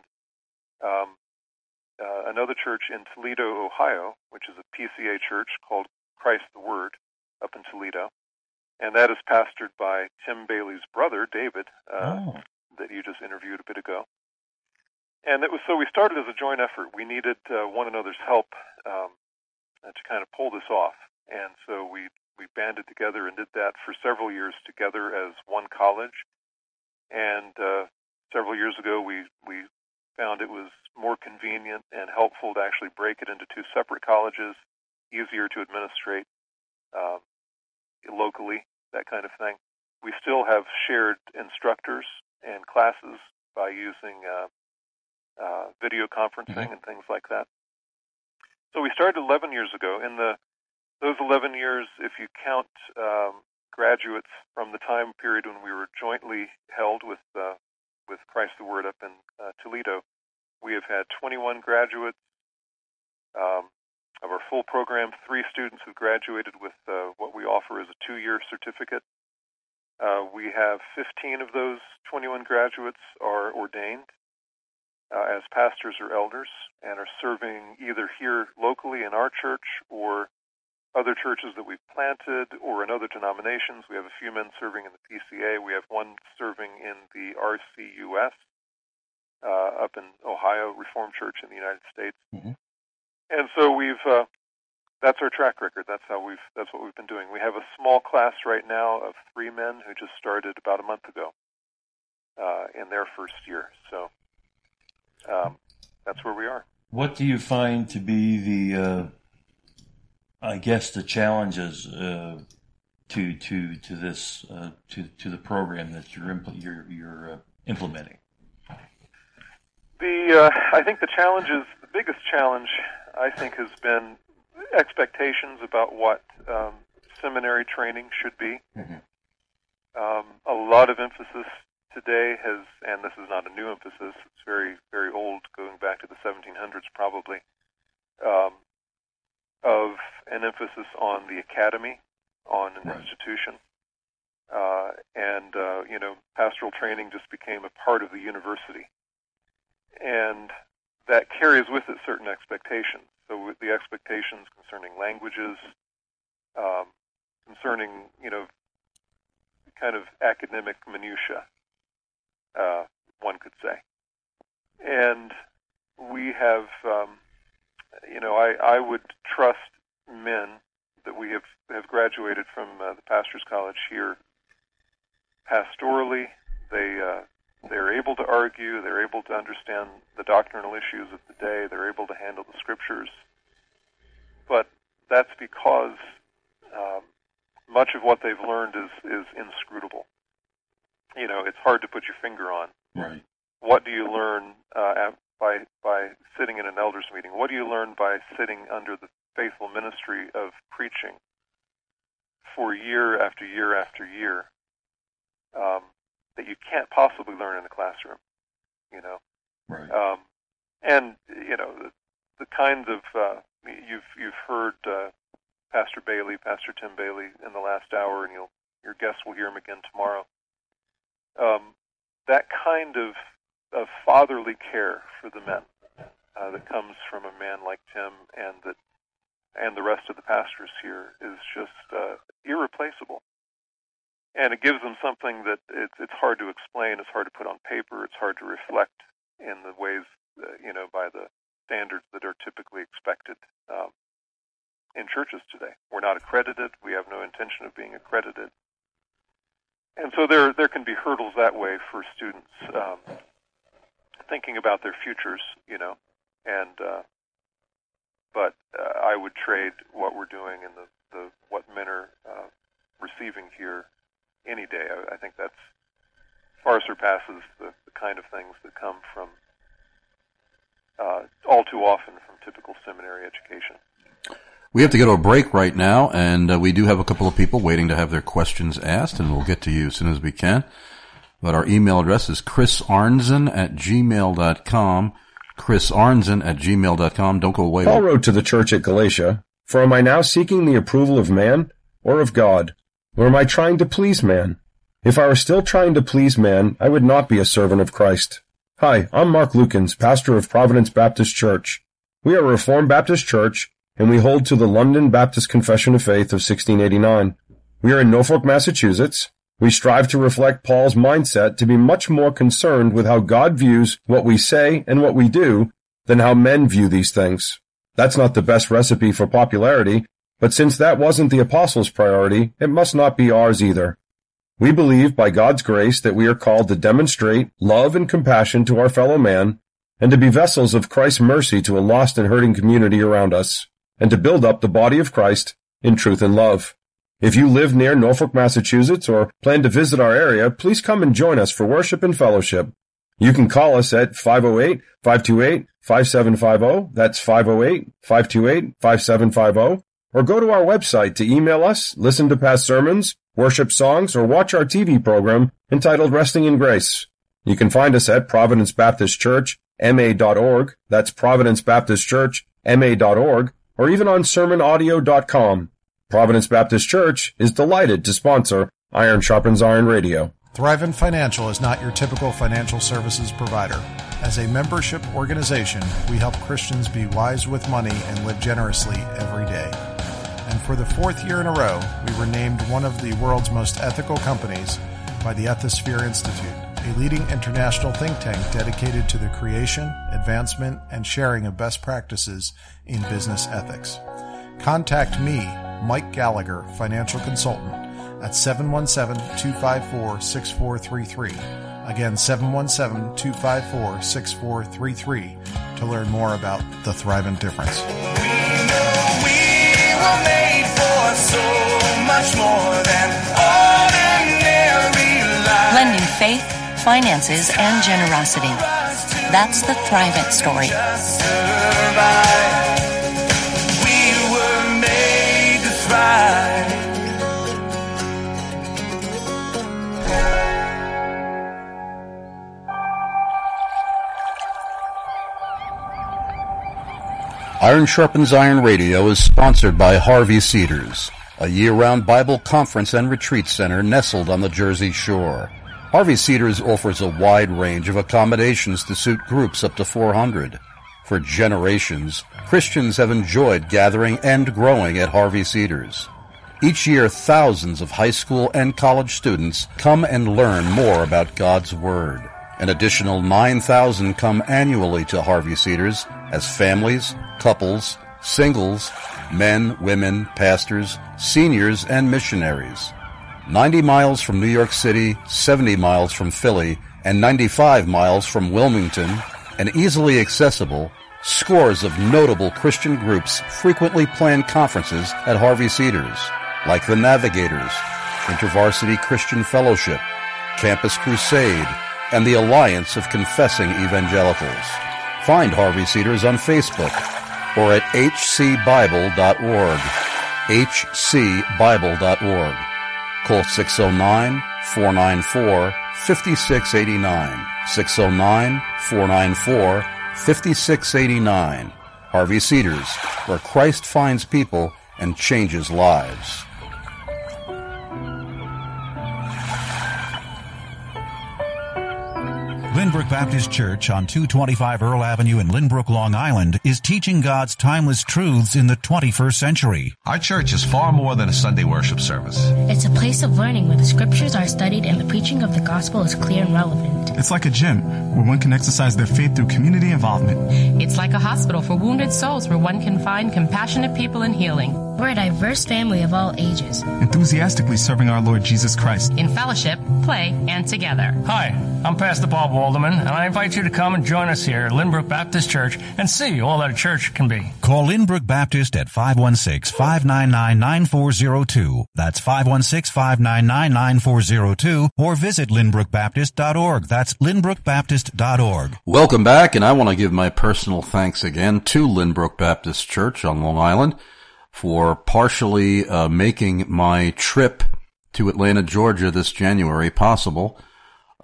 another church in Toledo, Ohio, which is a PCA church called Christ the Word up in Toledo. And that is pastored by Tim Bailey's brother, David, that you just interviewed a bit ago. And so we started as a joint effort. We needed one another's help to kind of pull this off. And so we banded together and did that for several years together as one college. And several years ago, we found it was more convenient and helpful to actually break it into two separate colleges, easier to administrate locally, that kind of thing. We still have shared instructors and classes by using video conferencing and things like that. So we started 11 years ago. In those 11 years, if you count graduates from the time period when we were jointly held with Christ the Word up in Toledo, we have had 21 graduates. Of our full program, 3 students have graduated with what we offer as a 2-year certificate. We have 15 of those 21 graduates are ordained as pastors or elders and are serving either here locally in our church or other churches that we've planted or in other denominations. We have a few men serving in the PCA. We have one serving in the RCUS up in Ohio, Reformed Church in the United States. And so that's our track record. That's what we've been doing. We have a small class right now of 3 men who just started about a month ago in their first year. So that's where we are. What do you find to be the challenges to this to the program that you're implementing? I think the biggest challenge, I think, has been expectations about what seminary training should be. A lot of emphasis today and this is not a new emphasis, it's very, very old, going back to the 1700s probably, of an emphasis on the academy, on an institution. Pastoral training just became a part of the university. And that carries with it certain expectations. So the expectations concerning languages, concerning, kind of academic minutia, one could say. And we have, I would trust men that we have graduated from the Pastor's College here pastorally. They're able to argue. They're able to understand the doctrinal issues of the day. They're able to handle the scriptures. But that's because much of what they've learned is inscrutable. It's hard to put your finger on. Right. What do you learn by sitting in an elders meeting? What do you learn by sitting under the faithful ministry of preaching for year after year after year? That you can't possibly learn in the classroom, Right. The kinds of you've heard Pastor Tim Bailey, in the last hour, and your guests will hear him again tomorrow. That kind of fatherly care for the men that comes from a man like Tim and the rest of the pastors here is just irreplaceable. And it gives them something that it's hard to explain, it's hard to put on paper, it's hard to reflect in the ways, by the standards that are typically expected in churches today. We're not accredited. We have no intention of being accredited. And so there can be hurdles that way for students thinking about their futures, but I would trade what we're doing and the what men are receiving here any day. I think that's far surpasses the kind of things that come from all too often from typical seminary education. We have to go to a break right now, and we do have a couple of people waiting to have their questions asked, and we'll get to you as soon as we can. but our email address is chrisarnzen@gmail.com. chrisarnzen@gmail.com. Don't go away. Paul wrote to the church at Galatia, "For am I now seeking the approval of man or of God? Or am I trying to please man? If I were still trying to please man, I would not be a servant of Christ." Hi, I'm Mark Lukens, pastor of Providence Baptist Church. We are a Reformed Baptist church, and we hold to the London Baptist Confession of Faith of 1689. We are in Norfolk, Massachusetts. We strive to reflect Paul's mindset to be much more concerned with how God views what we say and what we do than how men view these things. That's not the best recipe for popularity, but since that wasn't the apostles' priority, it must not be ours either. We believe by God's grace that we are called to demonstrate love and compassion to our fellow man, and to be vessels of Christ's mercy to a lost and hurting community around us, and to build up the body of Christ in truth and love. If you live near Norfolk, Massachusetts, or plan to visit our area, please come and join us for worship and fellowship. You can call us at 508-528-5750, that's 508-528-5750, or go to our website to email us, listen to past sermons, worship songs, or watch our TV program entitled Resting in Grace. You can find us at Providence Baptist Church, ma.org, that's Providence Baptist Church, ma.org, or even on sermonaudio.com. Providence Baptist Church is delighted to sponsor Iron Sharpens Iron Radio. Thrivent Financial is not your typical financial services provider. As a membership organization, we help Christians be wise with money and live generously every day. And for the fourth year in a row, we were named one of the world's most ethical companies by the Ethisphere Institute, a leading international think tank dedicated to the creation, advancement, and sharing of best practices in business ethics. Contact me, Mike Gallagher, financial consultant, at 717-254-6433. Again, 717-254-6433 to learn more about the Thrivent difference. We know we were made for so much more than ordinary life. Blending faith, finances, and generosity. That's the Thrivent story. Iron Sharpens Iron Radio is sponsored by Harvey Cedars, a year-round Bible conference and retreat center nestled on the Jersey Shore. Harvey Cedars offers a wide range of accommodations to suit groups up to 400. For generations, Christians have enjoyed gathering and growing at Harvey Cedars. Each year, thousands of high school and college students come and learn more about God's Word. An additional 9,000 come annually to Harvey Cedars as families, couples, singles, men, women, pastors, seniors, and missionaries. 90 miles from New York City, 70 miles from Philly, and 95 miles from Wilmington, and easily accessible, scores of notable Christian groups frequently plan conferences at Harvey Cedars, like the Navigators, InterVarsity Christian Fellowship, Campus Crusade, and the Alliance of Confessing Evangelicals. Find Harvey Cedars on Facebook or at hcbible.org, hcbible.org. Call 609-494-5689, 609-494-5689. Harvey Cedars, where Christ finds people and changes lives. Lynbrook Baptist Church on 225 Earl Avenue in Lynbrook, Long Island is teaching God's timeless truths in the 21st century. Our church is far more than a Sunday worship service. It's a place of learning where the scriptures are studied and the preaching of the gospel is clear and relevant. It's like a gym where one can exercise their faith through community involvement. It's like a hospital for wounded souls where one can find compassionate people and healing. We're a diverse family of all ages, enthusiastically serving our Lord Jesus Christ in fellowship, play, and together. Hi, I'm Pastor Bob Walderman, and I invite you to come and join us here at Lynbrook Baptist Church and see all that a church can be. Call Lynbrook Baptist at 516-599-9402. That's 516-599-9402, or visit lynbrookbaptist.org. That's lynbrookbaptist.org. Welcome back, and I want to give my personal thanks again to Lynbrook Baptist Church on Long Island for partially making my trip to Atlanta, Georgia this January possible.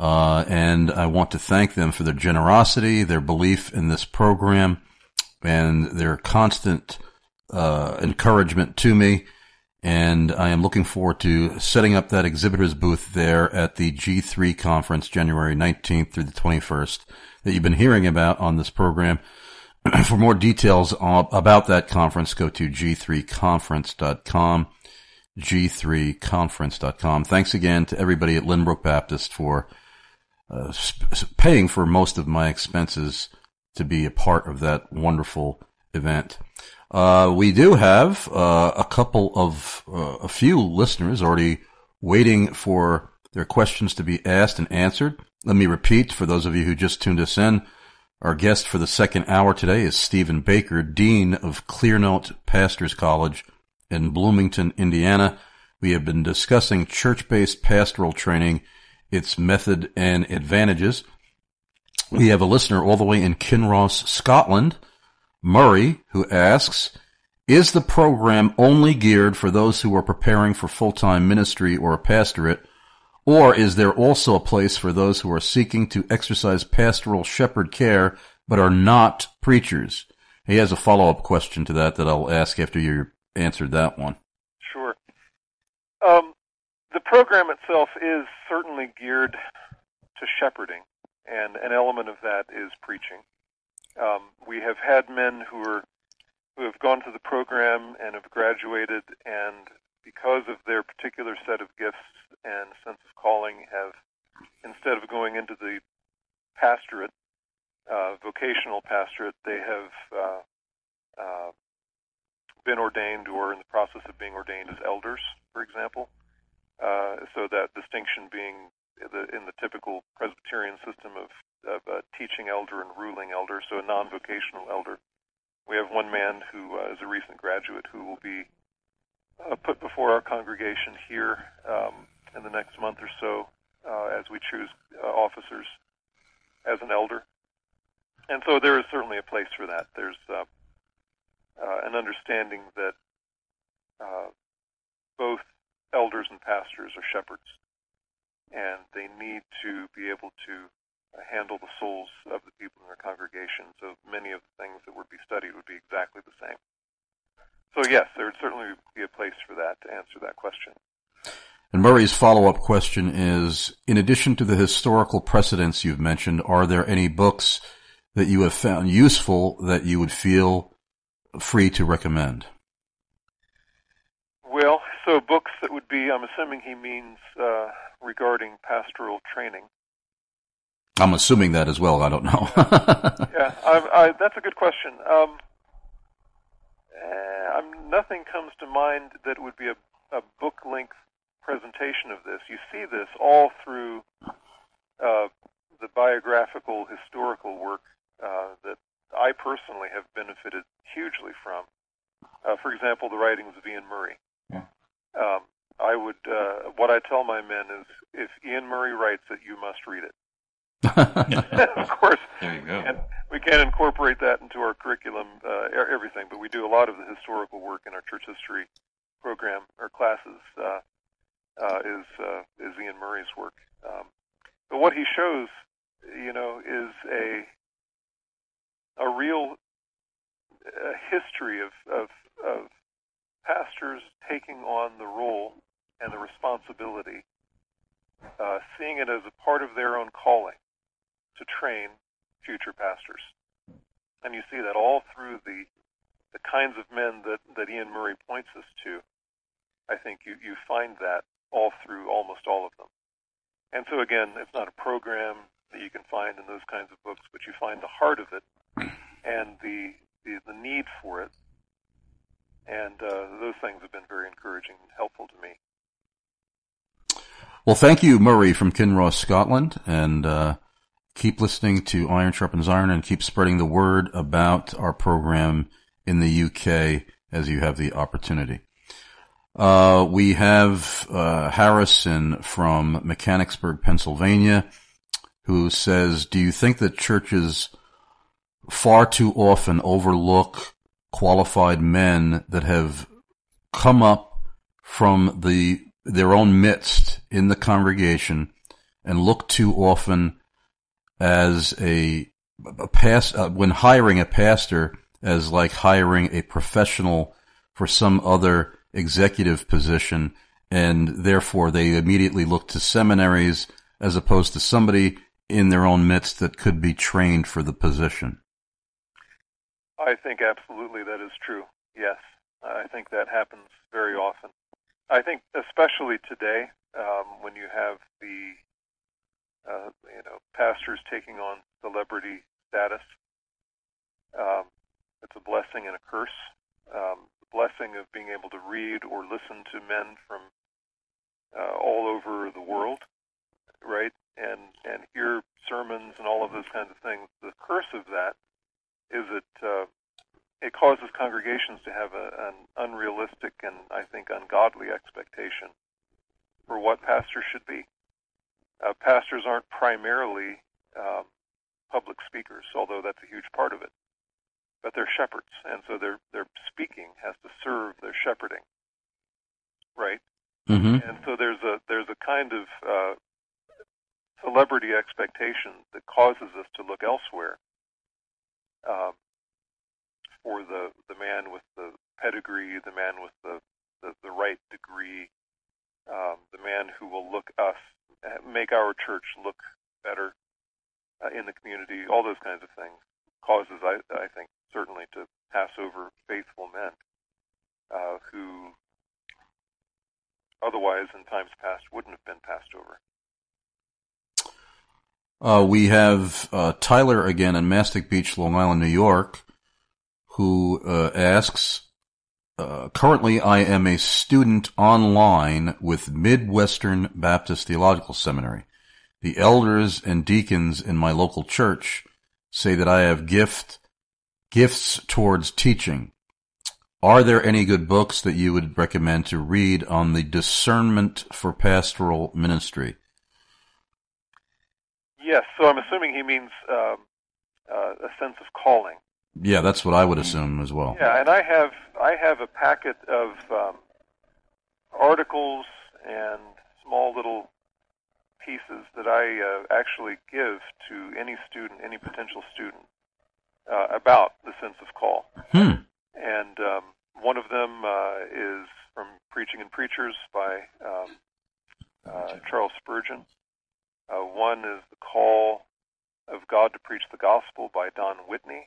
and I want to thank them for their generosity, their belief in this program, and their constant encouragement to me. And I am looking forward to setting up that exhibitor's booth there at the G3 conference, January 19th through the 21st, that you've been hearing about on this program. For more details about that conference, go to g3conference.com, g3conference.com. Thanks again to everybody at Lynbrook Baptist for paying for most of my expenses to be a part of that wonderful event. We do have a few listeners already waiting for their questions to be asked and answered. Let me repeat, for those of you who just tuned us in, our guest for the second hour today is Stephen Baker, Dean of Clearnote Pastors College in Bloomington, Indiana. We have been discussing church-based pastoral training, its method and advantages. We have a listener all the way in Kinross, Scotland, Murray, who asks, is the program only geared for those who are preparing for full-time ministry or a pastorate, or is there also a place for those who are seeking to exercise pastoral shepherd care but are not preachers? He has a follow-up question to that I'll ask after you answered that one. Sure. The program itself is certainly geared to shepherding, and an element of that is preaching. We have had men who have gone through the program and have graduated, and because of their particular set of gifts and sense of calling, have, instead of going into the pastorate, vocational pastorate, they have been ordained or in the process of being ordained as elders, for example. So that distinction being in the typical Presbyterian system of a teaching elder and ruling elder, so a non-vocational elder. We have one man who is a recent graduate who will be put before our congregation here in the next month or so as we choose officers as an elder. And so there is certainly a place for that. There's an understanding that both elders and pastors are shepherds, and they need to be able to handle the souls of the people in their congregation. So many of the things that would be studied would be exactly the same. So yes, there would certainly be a place for that to answer that question. And Murray's follow-up question is, in addition to the historical precedents you've mentioned, are there any books that you have found useful that you would feel free to recommend? Well, so books that would be, I'm assuming he means regarding pastoral training. I'm assuming that as well. I don't know. Yeah, that's a good question. Nothing comes to mind that would be a book-length presentation of this. You see this all through the biographical, historical work that I personally have benefited hugely from. For example, the writings of Ian Murray. What I tell my men is, if Ian Murray writes it, you must read it. Of course, there you go. And we can't incorporate that into our curriculum, everything, but we do a lot of the historical work in our church history program or classes. Is Ian Murray's work. But what he shows, is a real history of pastors taking on the role and the responsibility, seeing it as a part of their own calling to train future pastors. And you see that all through the kinds of men that Ian Murray points us to. I think you find that all through almost all of them. And so again, it's not a program that you can find in those kinds of books, but you find the heart of it and the need for it. And those things have been very encouraging and helpful to me. Well, thank you, Murray from Kinross, Scotland, and keep listening to Iron Sharpens Iron and keep spreading the word about our program in the UK as you have the opportunity. We have Harrison from Mechanicsburg, Pennsylvania, who says, do you think that churches far too often overlook qualified men that have come up from their own midst in the congregation and look too often as when hiring a pastor as like hiring a professional for some other executive position, and therefore they immediately look to seminaries as opposed to somebody in their own midst that could be trained for the position. I think absolutely that is true. Yes, I think that happens very often. I think especially today, when you have the pastors taking on celebrity status, it's a blessing and a curse. The blessing of being able to read or listen to men from all over the world, right, and hear sermons and all of those kinds of things. The curse of that is that it causes congregations to have an unrealistic and, I think, ungodly expectation for what pastors should be. Pastors aren't primarily public speakers, although that's a huge part of it, but they're shepherds, and so their speaking has to serve their shepherding, right? Mm-hmm. And so there's a kind of celebrity expectation that causes us to look elsewhere for the man with the pedigree, the man with the right degree, the man who will make our church look better in the community. All those kinds of things causes, I think, certainly to pass over faithful men who otherwise in times past wouldn't have been passed over. We have Tyler again in Mastic Beach, Long Island, New York, who asks, currently I am a student online with Midwestern Baptist Theological Seminary. The elders and deacons in my local church say that I have gifts towards teaching. Are there any good books that you would recommend to read on the discernment for pastoral ministry? Yes, so I'm assuming he means a sense of calling. Yeah, that's what I would assume as well. Yeah, and I have a packet of articles and small little pieces that I actually give to any student, any potential student, about the sense of call. And one of them is from Preaching and Preachers by Charles Spurgeon. One is The Call of God to Preach the Gospel by Don Whitney.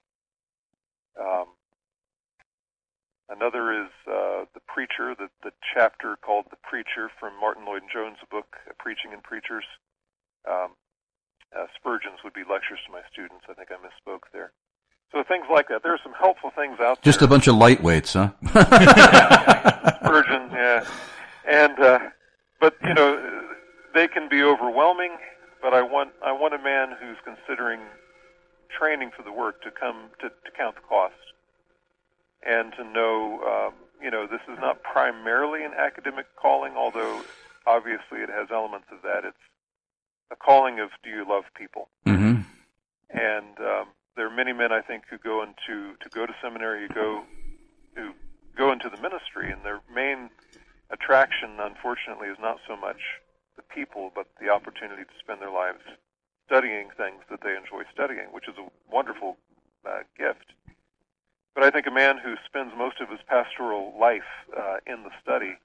Another is The Preacher, the chapter called The Preacher from Martin Lloyd-Jones' book, Preaching and Preachers. Spurgeon's would be lectures to my students. I think I misspoke there. So things like that. There are some helpful things out there. Just a bunch of lightweights, huh? Spurgeon, yeah. And but they can be overwhelming. But I want a man who's considering training for the work to come to count the cost and to know, this is not primarily an academic calling, although obviously it has elements of that. It's a calling of, do you love people? Mm-hmm. And there are many men, I think, who go to seminary, who go into the ministry, and their main attraction, unfortunately, is not so much the people, but the opportunity to spend their lives studying things that they enjoy studying, which is a wonderful gift. But I think a man who spends most of his pastoral life in the study,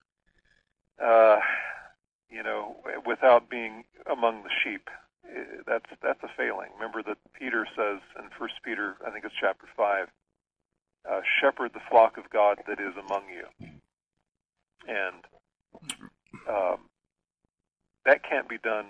without being among the sheep, that's a failing. Remember that Peter says in 1 Peter, I think it's chapter 5, shepherd the flock of God that is among you. And that can't be done,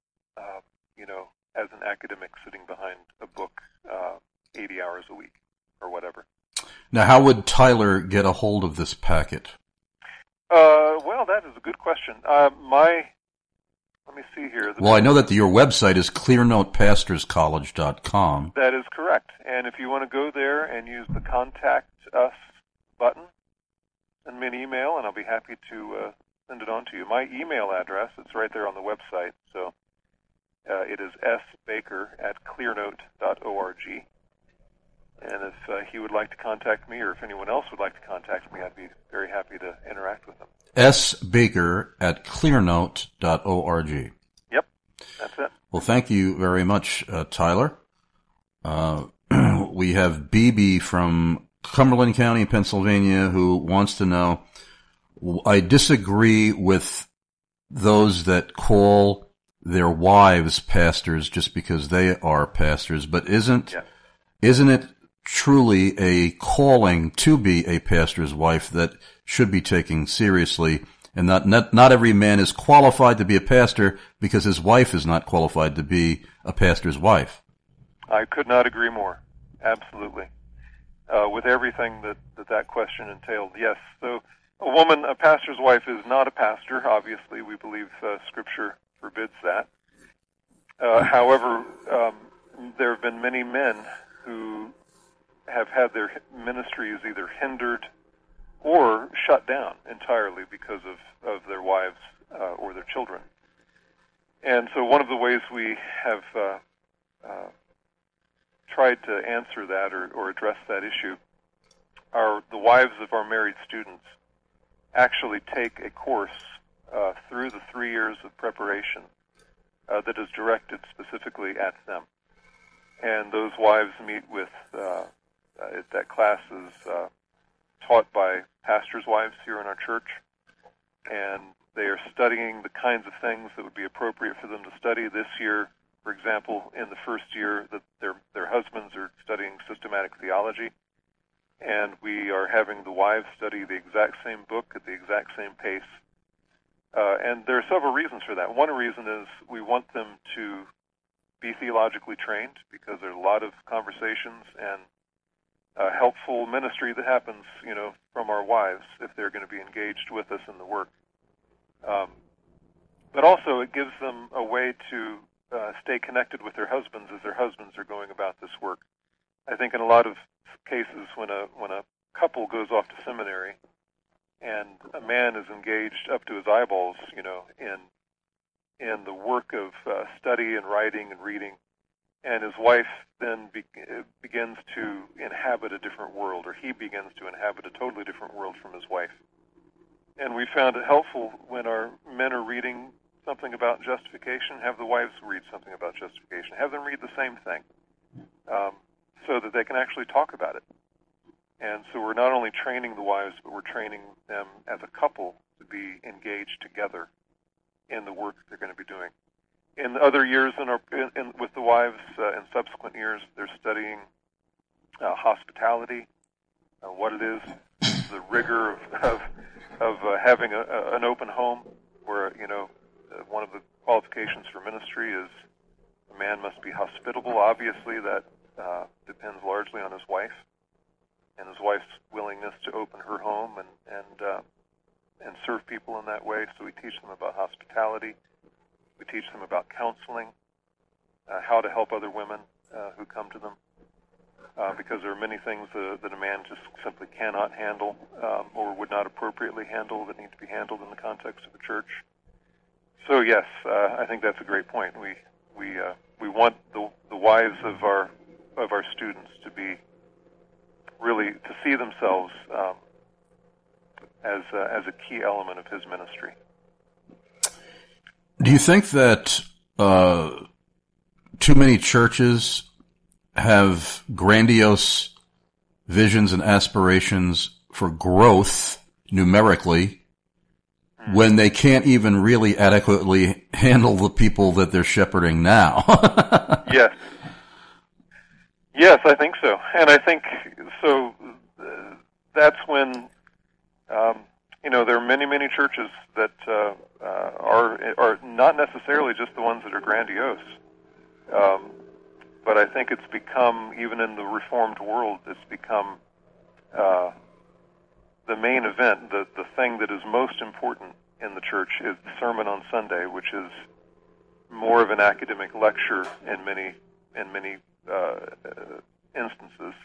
as an academic sitting behind a book 80 hours a week or whatever. Now, how would Tyler get a hold of this packet? Well, that is a good question. Let me see here. Well, I know that your website is clearnotepastorscollege.com. That is correct. And if you want to go there and use the Contact Us button, send me an email, and I'll be happy to send it on to you. My email address, it's right there on the website, so it is sbaker@clearnote.org. And if he would like to contact me, or if anyone else would like to contact me, I'd be very happy to interact with them. sbaker@clearnote.org. Yep. That's it. Well, thank you very much, Tyler. We have BB from Cumberland County, Pennsylvania, who wants to know, I disagree with those that call their wives pastors just because they are pastors, but isn't it truly a calling to be a pastor's wife that should be taken seriously? And not every man is qualified to be a pastor because his wife is not qualified to be a pastor's wife. I could not agree more. Absolutely. With everything that question entailed, yes. So a pastor's wife is not a pastor. Obviously, we believe Scripture forbids that. However, there have been many men who have had their ministries either hindered or shut down entirely because of their wives or their children. And so one of the ways we have tried to answer that or address that issue are the wives of our married students actually take a course through the 3 years of preparation that is directed specifically at them. And those wives meet with, that class is taught by pastors' wives here in our church, and they are studying the kinds of things that would be appropriate for them to study. This year, for example, in the first year, that their husbands are studying systematic theology, and we are having the wives study the exact same book at the exact same pace. And there are several reasons for that. One reason is we want them to be theologically trained because there's a lot of conversations and helpful ministry that happens, from our wives if they're going to be engaged with us in the work. But also it gives them a way to stay connected with their husbands as their husbands are going about this work. I think in a lot of cases when a couple goes off to seminary and a man is engaged up to his eyeballs, in the work of study and writing and reading, and his wife then begins to inhabit a different world, or he begins to inhabit a totally different world from his wife. And we found it helpful when our men are reading something about justification, have the wives read something about justification, have them read the same thing, so that they can actually talk about it. And so we're not only training the wives, but we're training them as a couple to be engaged together in the work they're going to be doing. In other years, with the wives, in subsequent years, they're studying hospitality, what it is, the rigor of having an open home, where one of the qualifications for ministry is a man must be hospitable. Obviously, that depends largely on his wife and his wife's willingness to open her home and serve people in that way. So we teach them about hospitality. We teach them about counseling, how to help other women who come to them, because there are many things that a man just simply cannot handle or would not appropriately handle that need to be handled in the context of the church. So yes, I think that's a great point. We want the wives of our students to be really to see themselves as a key element of his ministry. Do you think that too many churches have grandiose visions and aspirations for growth numerically when they can't even really adequately handle the people that they're shepherding now? Yes. Yes, I think so. And I think so. That's when, there are many, many churches that are not necessarily just the ones that are grandiose. But I think it's become, even in the Reformed world, it's become the main event, the thing that is most important in the church is the sermon on Sunday, which is more of an academic lecture in many instances.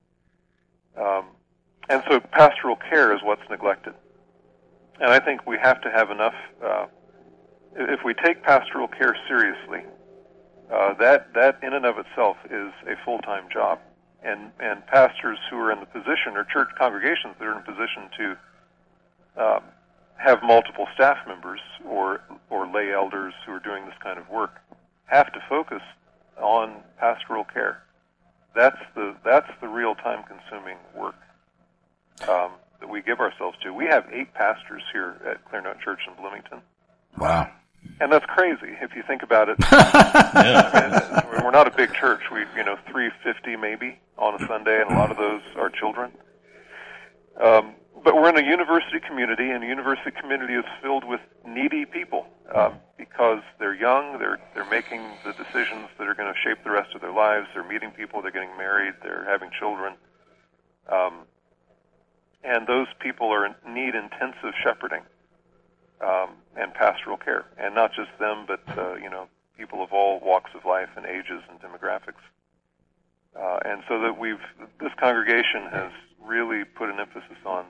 And so pastoral care is what's neglected. And I think we have to have enough, if we take pastoral care seriously, that in and of itself is a full-time job. And pastors who are in the position, or church congregations that are in a position to have multiple staff members or lay elders who are doing this kind of work, have to focus on pastoral care. That's the real time-consuming work that we give ourselves to. We have 8 pastors here at Clear Note Church in Bloomington. Wow. And that's crazy if you think about it. I mean, we're not a big church. We, 350 maybe on a Sunday, and a lot of those are children. But we're in a university community, and the university community is filled with needy people because they're young, they're making the decisions that are going to shape the rest of their lives. They're meeting people, they're getting married, they're having children. And those people need intensive shepherding and pastoral care. And not just them, but, people of all walks of life and ages and demographics. And so that this congregation has really put an emphasis on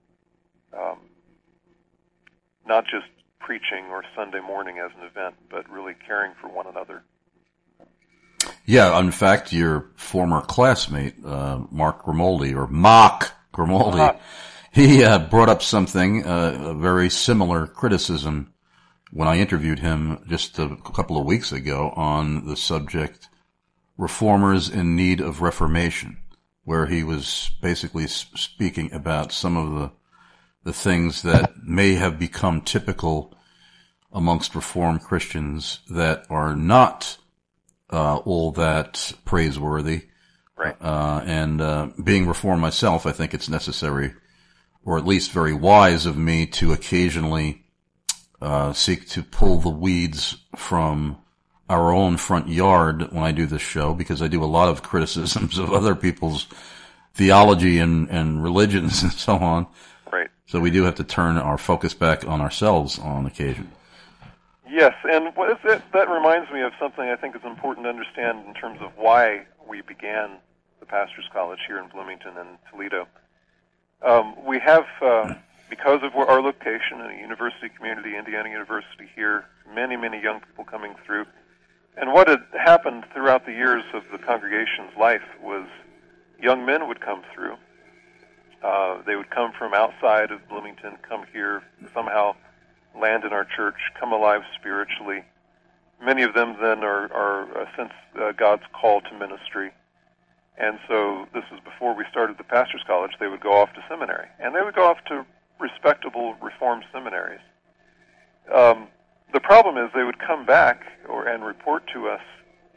not just preaching or Sunday morning as an event, but really caring for one another. Yeah, in fact, your former classmate, Mark Grimaldi, or Mock Grimaldi, he brought up something, a very similar criticism when I interviewed him just a couple of weeks ago on the subject, Reformers in Need of Reformation, where he was basically speaking about some of the things that may have become typical amongst Reformed Christians that are not all that praiseworthy. Right. And being Reformed myself, I think it's necessary, or at least very wise of me, to occasionally seek to pull the weeds from our own front yard when I do this show, because I do a lot of criticisms of other people's theology and religions and so on. Right. So we do have to turn our focus back on ourselves on occasion. Yes, and that reminds me of something I think is important to understand in terms of why we began the Pastors College here in Bloomington and Toledo. We have, because of our location in a university community, Indiana University here, many, many young people coming through. And what had happened throughout the years of the congregation's life was young men would come through. They would come from outside of Bloomington, come here, somehow land in our church, come alive spiritually. Many of them then are sense God's call to ministry. And so this was before we started the Pastors College. They would go off to seminary, and they would go off to respectable Reformed seminaries. The problem is they would come back and report to us,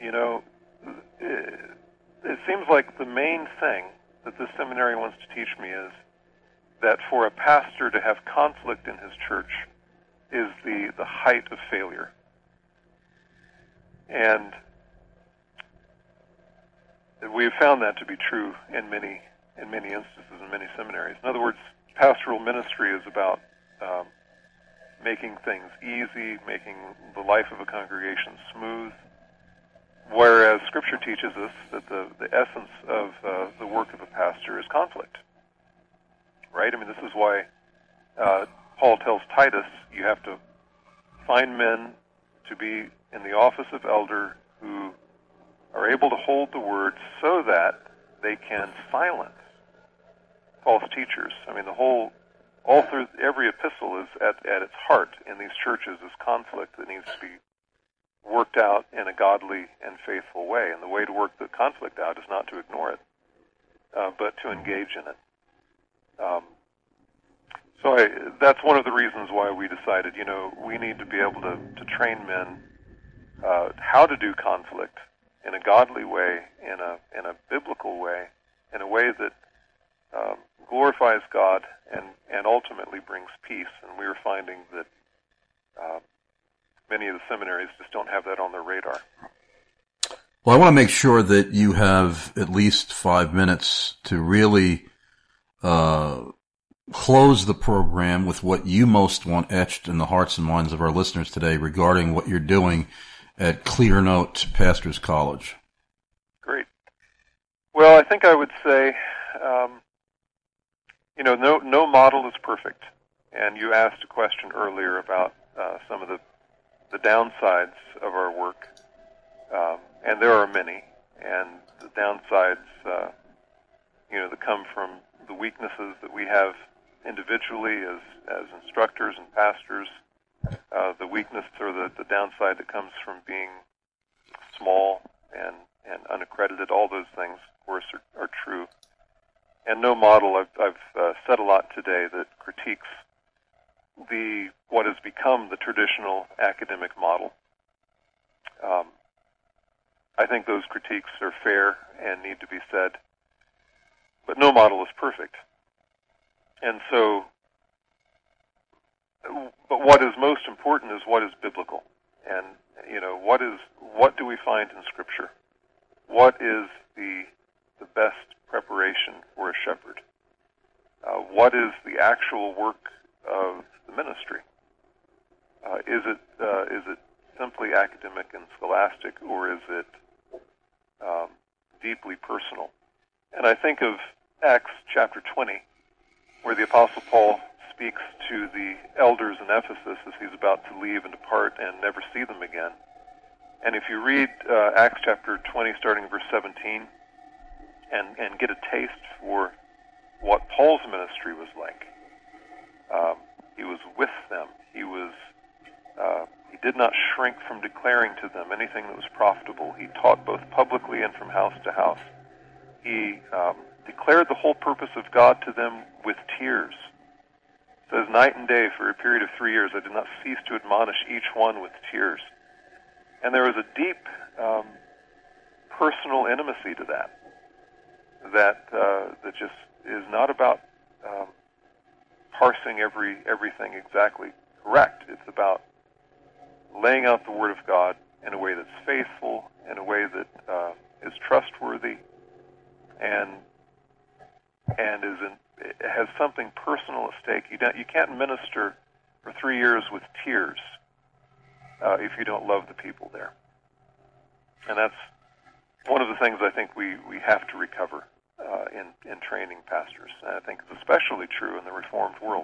it seems like the main thing that this seminary wants to teach me is that for a pastor to have conflict in his church is the height of failure. And we've found that to be true in many instances in many seminaries. In other words, pastoral ministry is about making things easy, making the life of a congregation smooth, whereas Scripture teaches us that the essence of the work of a pastor is conflict. Right? I mean, this is why Paul tells Titus, you have to find men to be in the office of elder who are able to hold the word so that they can silence false teachers. I mean, all through every epistle is at its heart in these churches is conflict that needs to be worked out in a godly and faithful way. And the way to work the conflict out is not to ignore it, but to engage in it. That's one of the reasons why we decided, we need to be able to train men how to do conflict in a godly way, in a biblical way, in a way that glorifies God and ultimately brings peace. And we are finding that many of the seminaries just don't have that on their radar. Well, I want to make sure that you have at least 5 minutes to really close the program with what you most want etched in the hearts and minds of our listeners today regarding what you're doing at Clear Note Pastors College. Great. Well, I think I would say, no model is perfect. And you asked a question earlier about some of the downsides of our work. And there are many. And the downsides, that come from the weaknesses that we have individually as instructors and pastors, the weakness or the downside that comes from being small and unaccredited. All those things, of course, are true. And no model, I've said a lot today, that critiques what has become the traditional academic model. I think those critiques are fair and need to be said, but no model is perfect. And so, but what is most important is what is biblical. And, what do we find in Scripture? What is the best preparation for a shepherd? What is the actual work of the ministry? Is it simply academic and scholastic, or is it deeply personal? And I think of Acts chapter 20, where the Apostle Paul speaks to the elders in Ephesus as he's about to leave and depart and never see them again. And if you read Acts chapter 20, starting in verse 17, and get a taste for what Paul's ministry was like, he was with them. He did not shrink from declaring to them anything that was profitable. He taught both publicly and from house to house. He declared the whole purpose of God to them with tears. It says, night and day for a period of 3 years, I did not cease to admonish each one with tears. And there was a deep personal intimacy to that just is not about parsing everything exactly correct. It's about laying out the Word of God in a way that's faithful, in a way that is trustworthy, and has something personal at stake. You can't minister for 3 years with tears if you don't love the people there. And that's one of the things I think we have to recover in training pastors. And I think it's especially true in the Reformed world.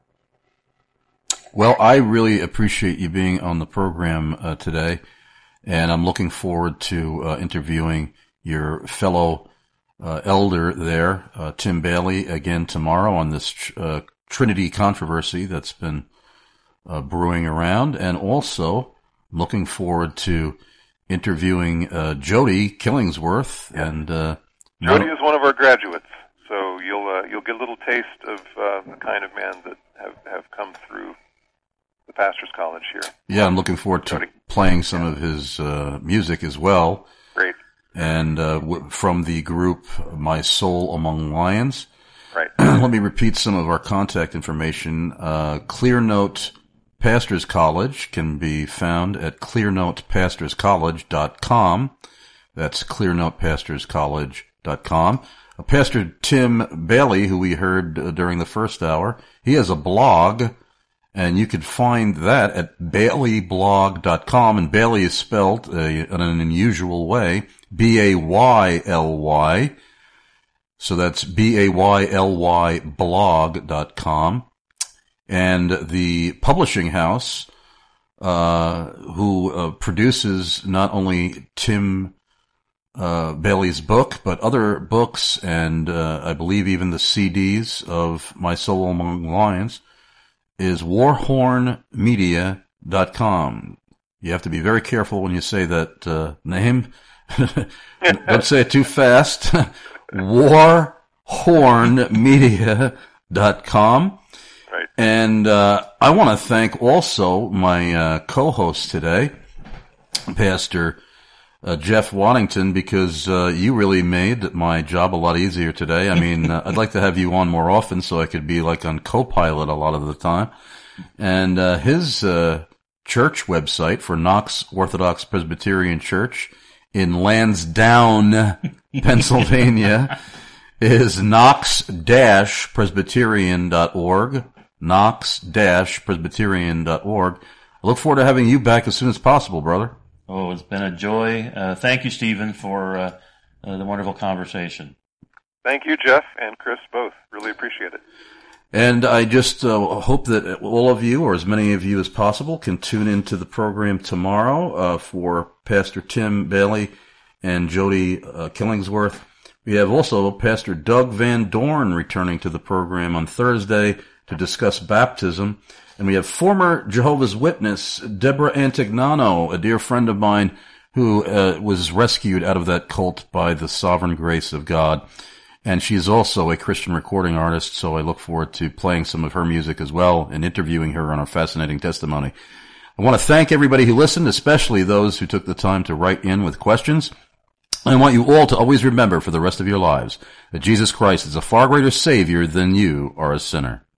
Well, I really appreciate you being on the program today, and I'm looking forward to interviewing your fellow elder there, Tim Bayly, again tomorrow on this Trinity controversy that's been brewing around, and also looking forward to interviewing Jody Killingsworth. Yeah. And Jody is one of our graduates, so you'll get a little taste of the kind of man that have come through the Pastor's College here. Yeah, I'm looking forward to playing some of his music as well. Great. And from the group My Soul Among Lions. Right. Let me repeat some of our contact information. Clearnote Pastors College can be found at clearnotepastorscollege.com. That's clearnotepastorscollege.com. Pastor Tim Bayly, who we heard during the first hour, he has a blog, and you could find that at baileyblog.com, and Bayly is spelled in an unusual way, B-A-Y-L-Y. So that's B-A-Y-L-Y blog.com. And the publishing house, who produces not only Tim Bayly's book, but other books, and I believe even the CDs of My Soul Among Lions, is warhornmedia.com. You have to be very careful when you say that name. Don't say it too fast. warhornmedia.com. Right. And I want to thank also my co-host today, Pastor Jeff Waddington, because you really made my job a lot easier today. I mean, I'd like to have you on more often so I could be like on Copilot a lot of the time. And his church website for Knox Orthodox Presbyterian Church in Lansdowne, Pennsylvania, is knox-presbyterian.org, knox-presbyterian.org. I look forward to having you back as soon as possible, brother. Oh, it's been a joy. Thank you, Stephen, for the wonderful conversation. Thank you, Jeff and Chris, both. Really appreciate it. And I just hope that all of you, or as many of you as possible, can tune into the program tomorrow for Pastor Tim Bayly and Jody Killingsworth. We have also Pastor Doug Van Dorn returning to the program on Thursday to discuss baptism. And we have former Jehovah's Witness Deborah Antignano, a dear friend of mine, who was rescued out of that cult by the sovereign grace of God. And she is also a Christian recording artist, so I look forward to playing some of her music as well and interviewing her on her fascinating testimony. I want to thank everybody who listened, especially those who took the time to write in with questions. I want you all to always remember for the rest of your lives that Jesus Christ is a far greater Savior than you are a sinner.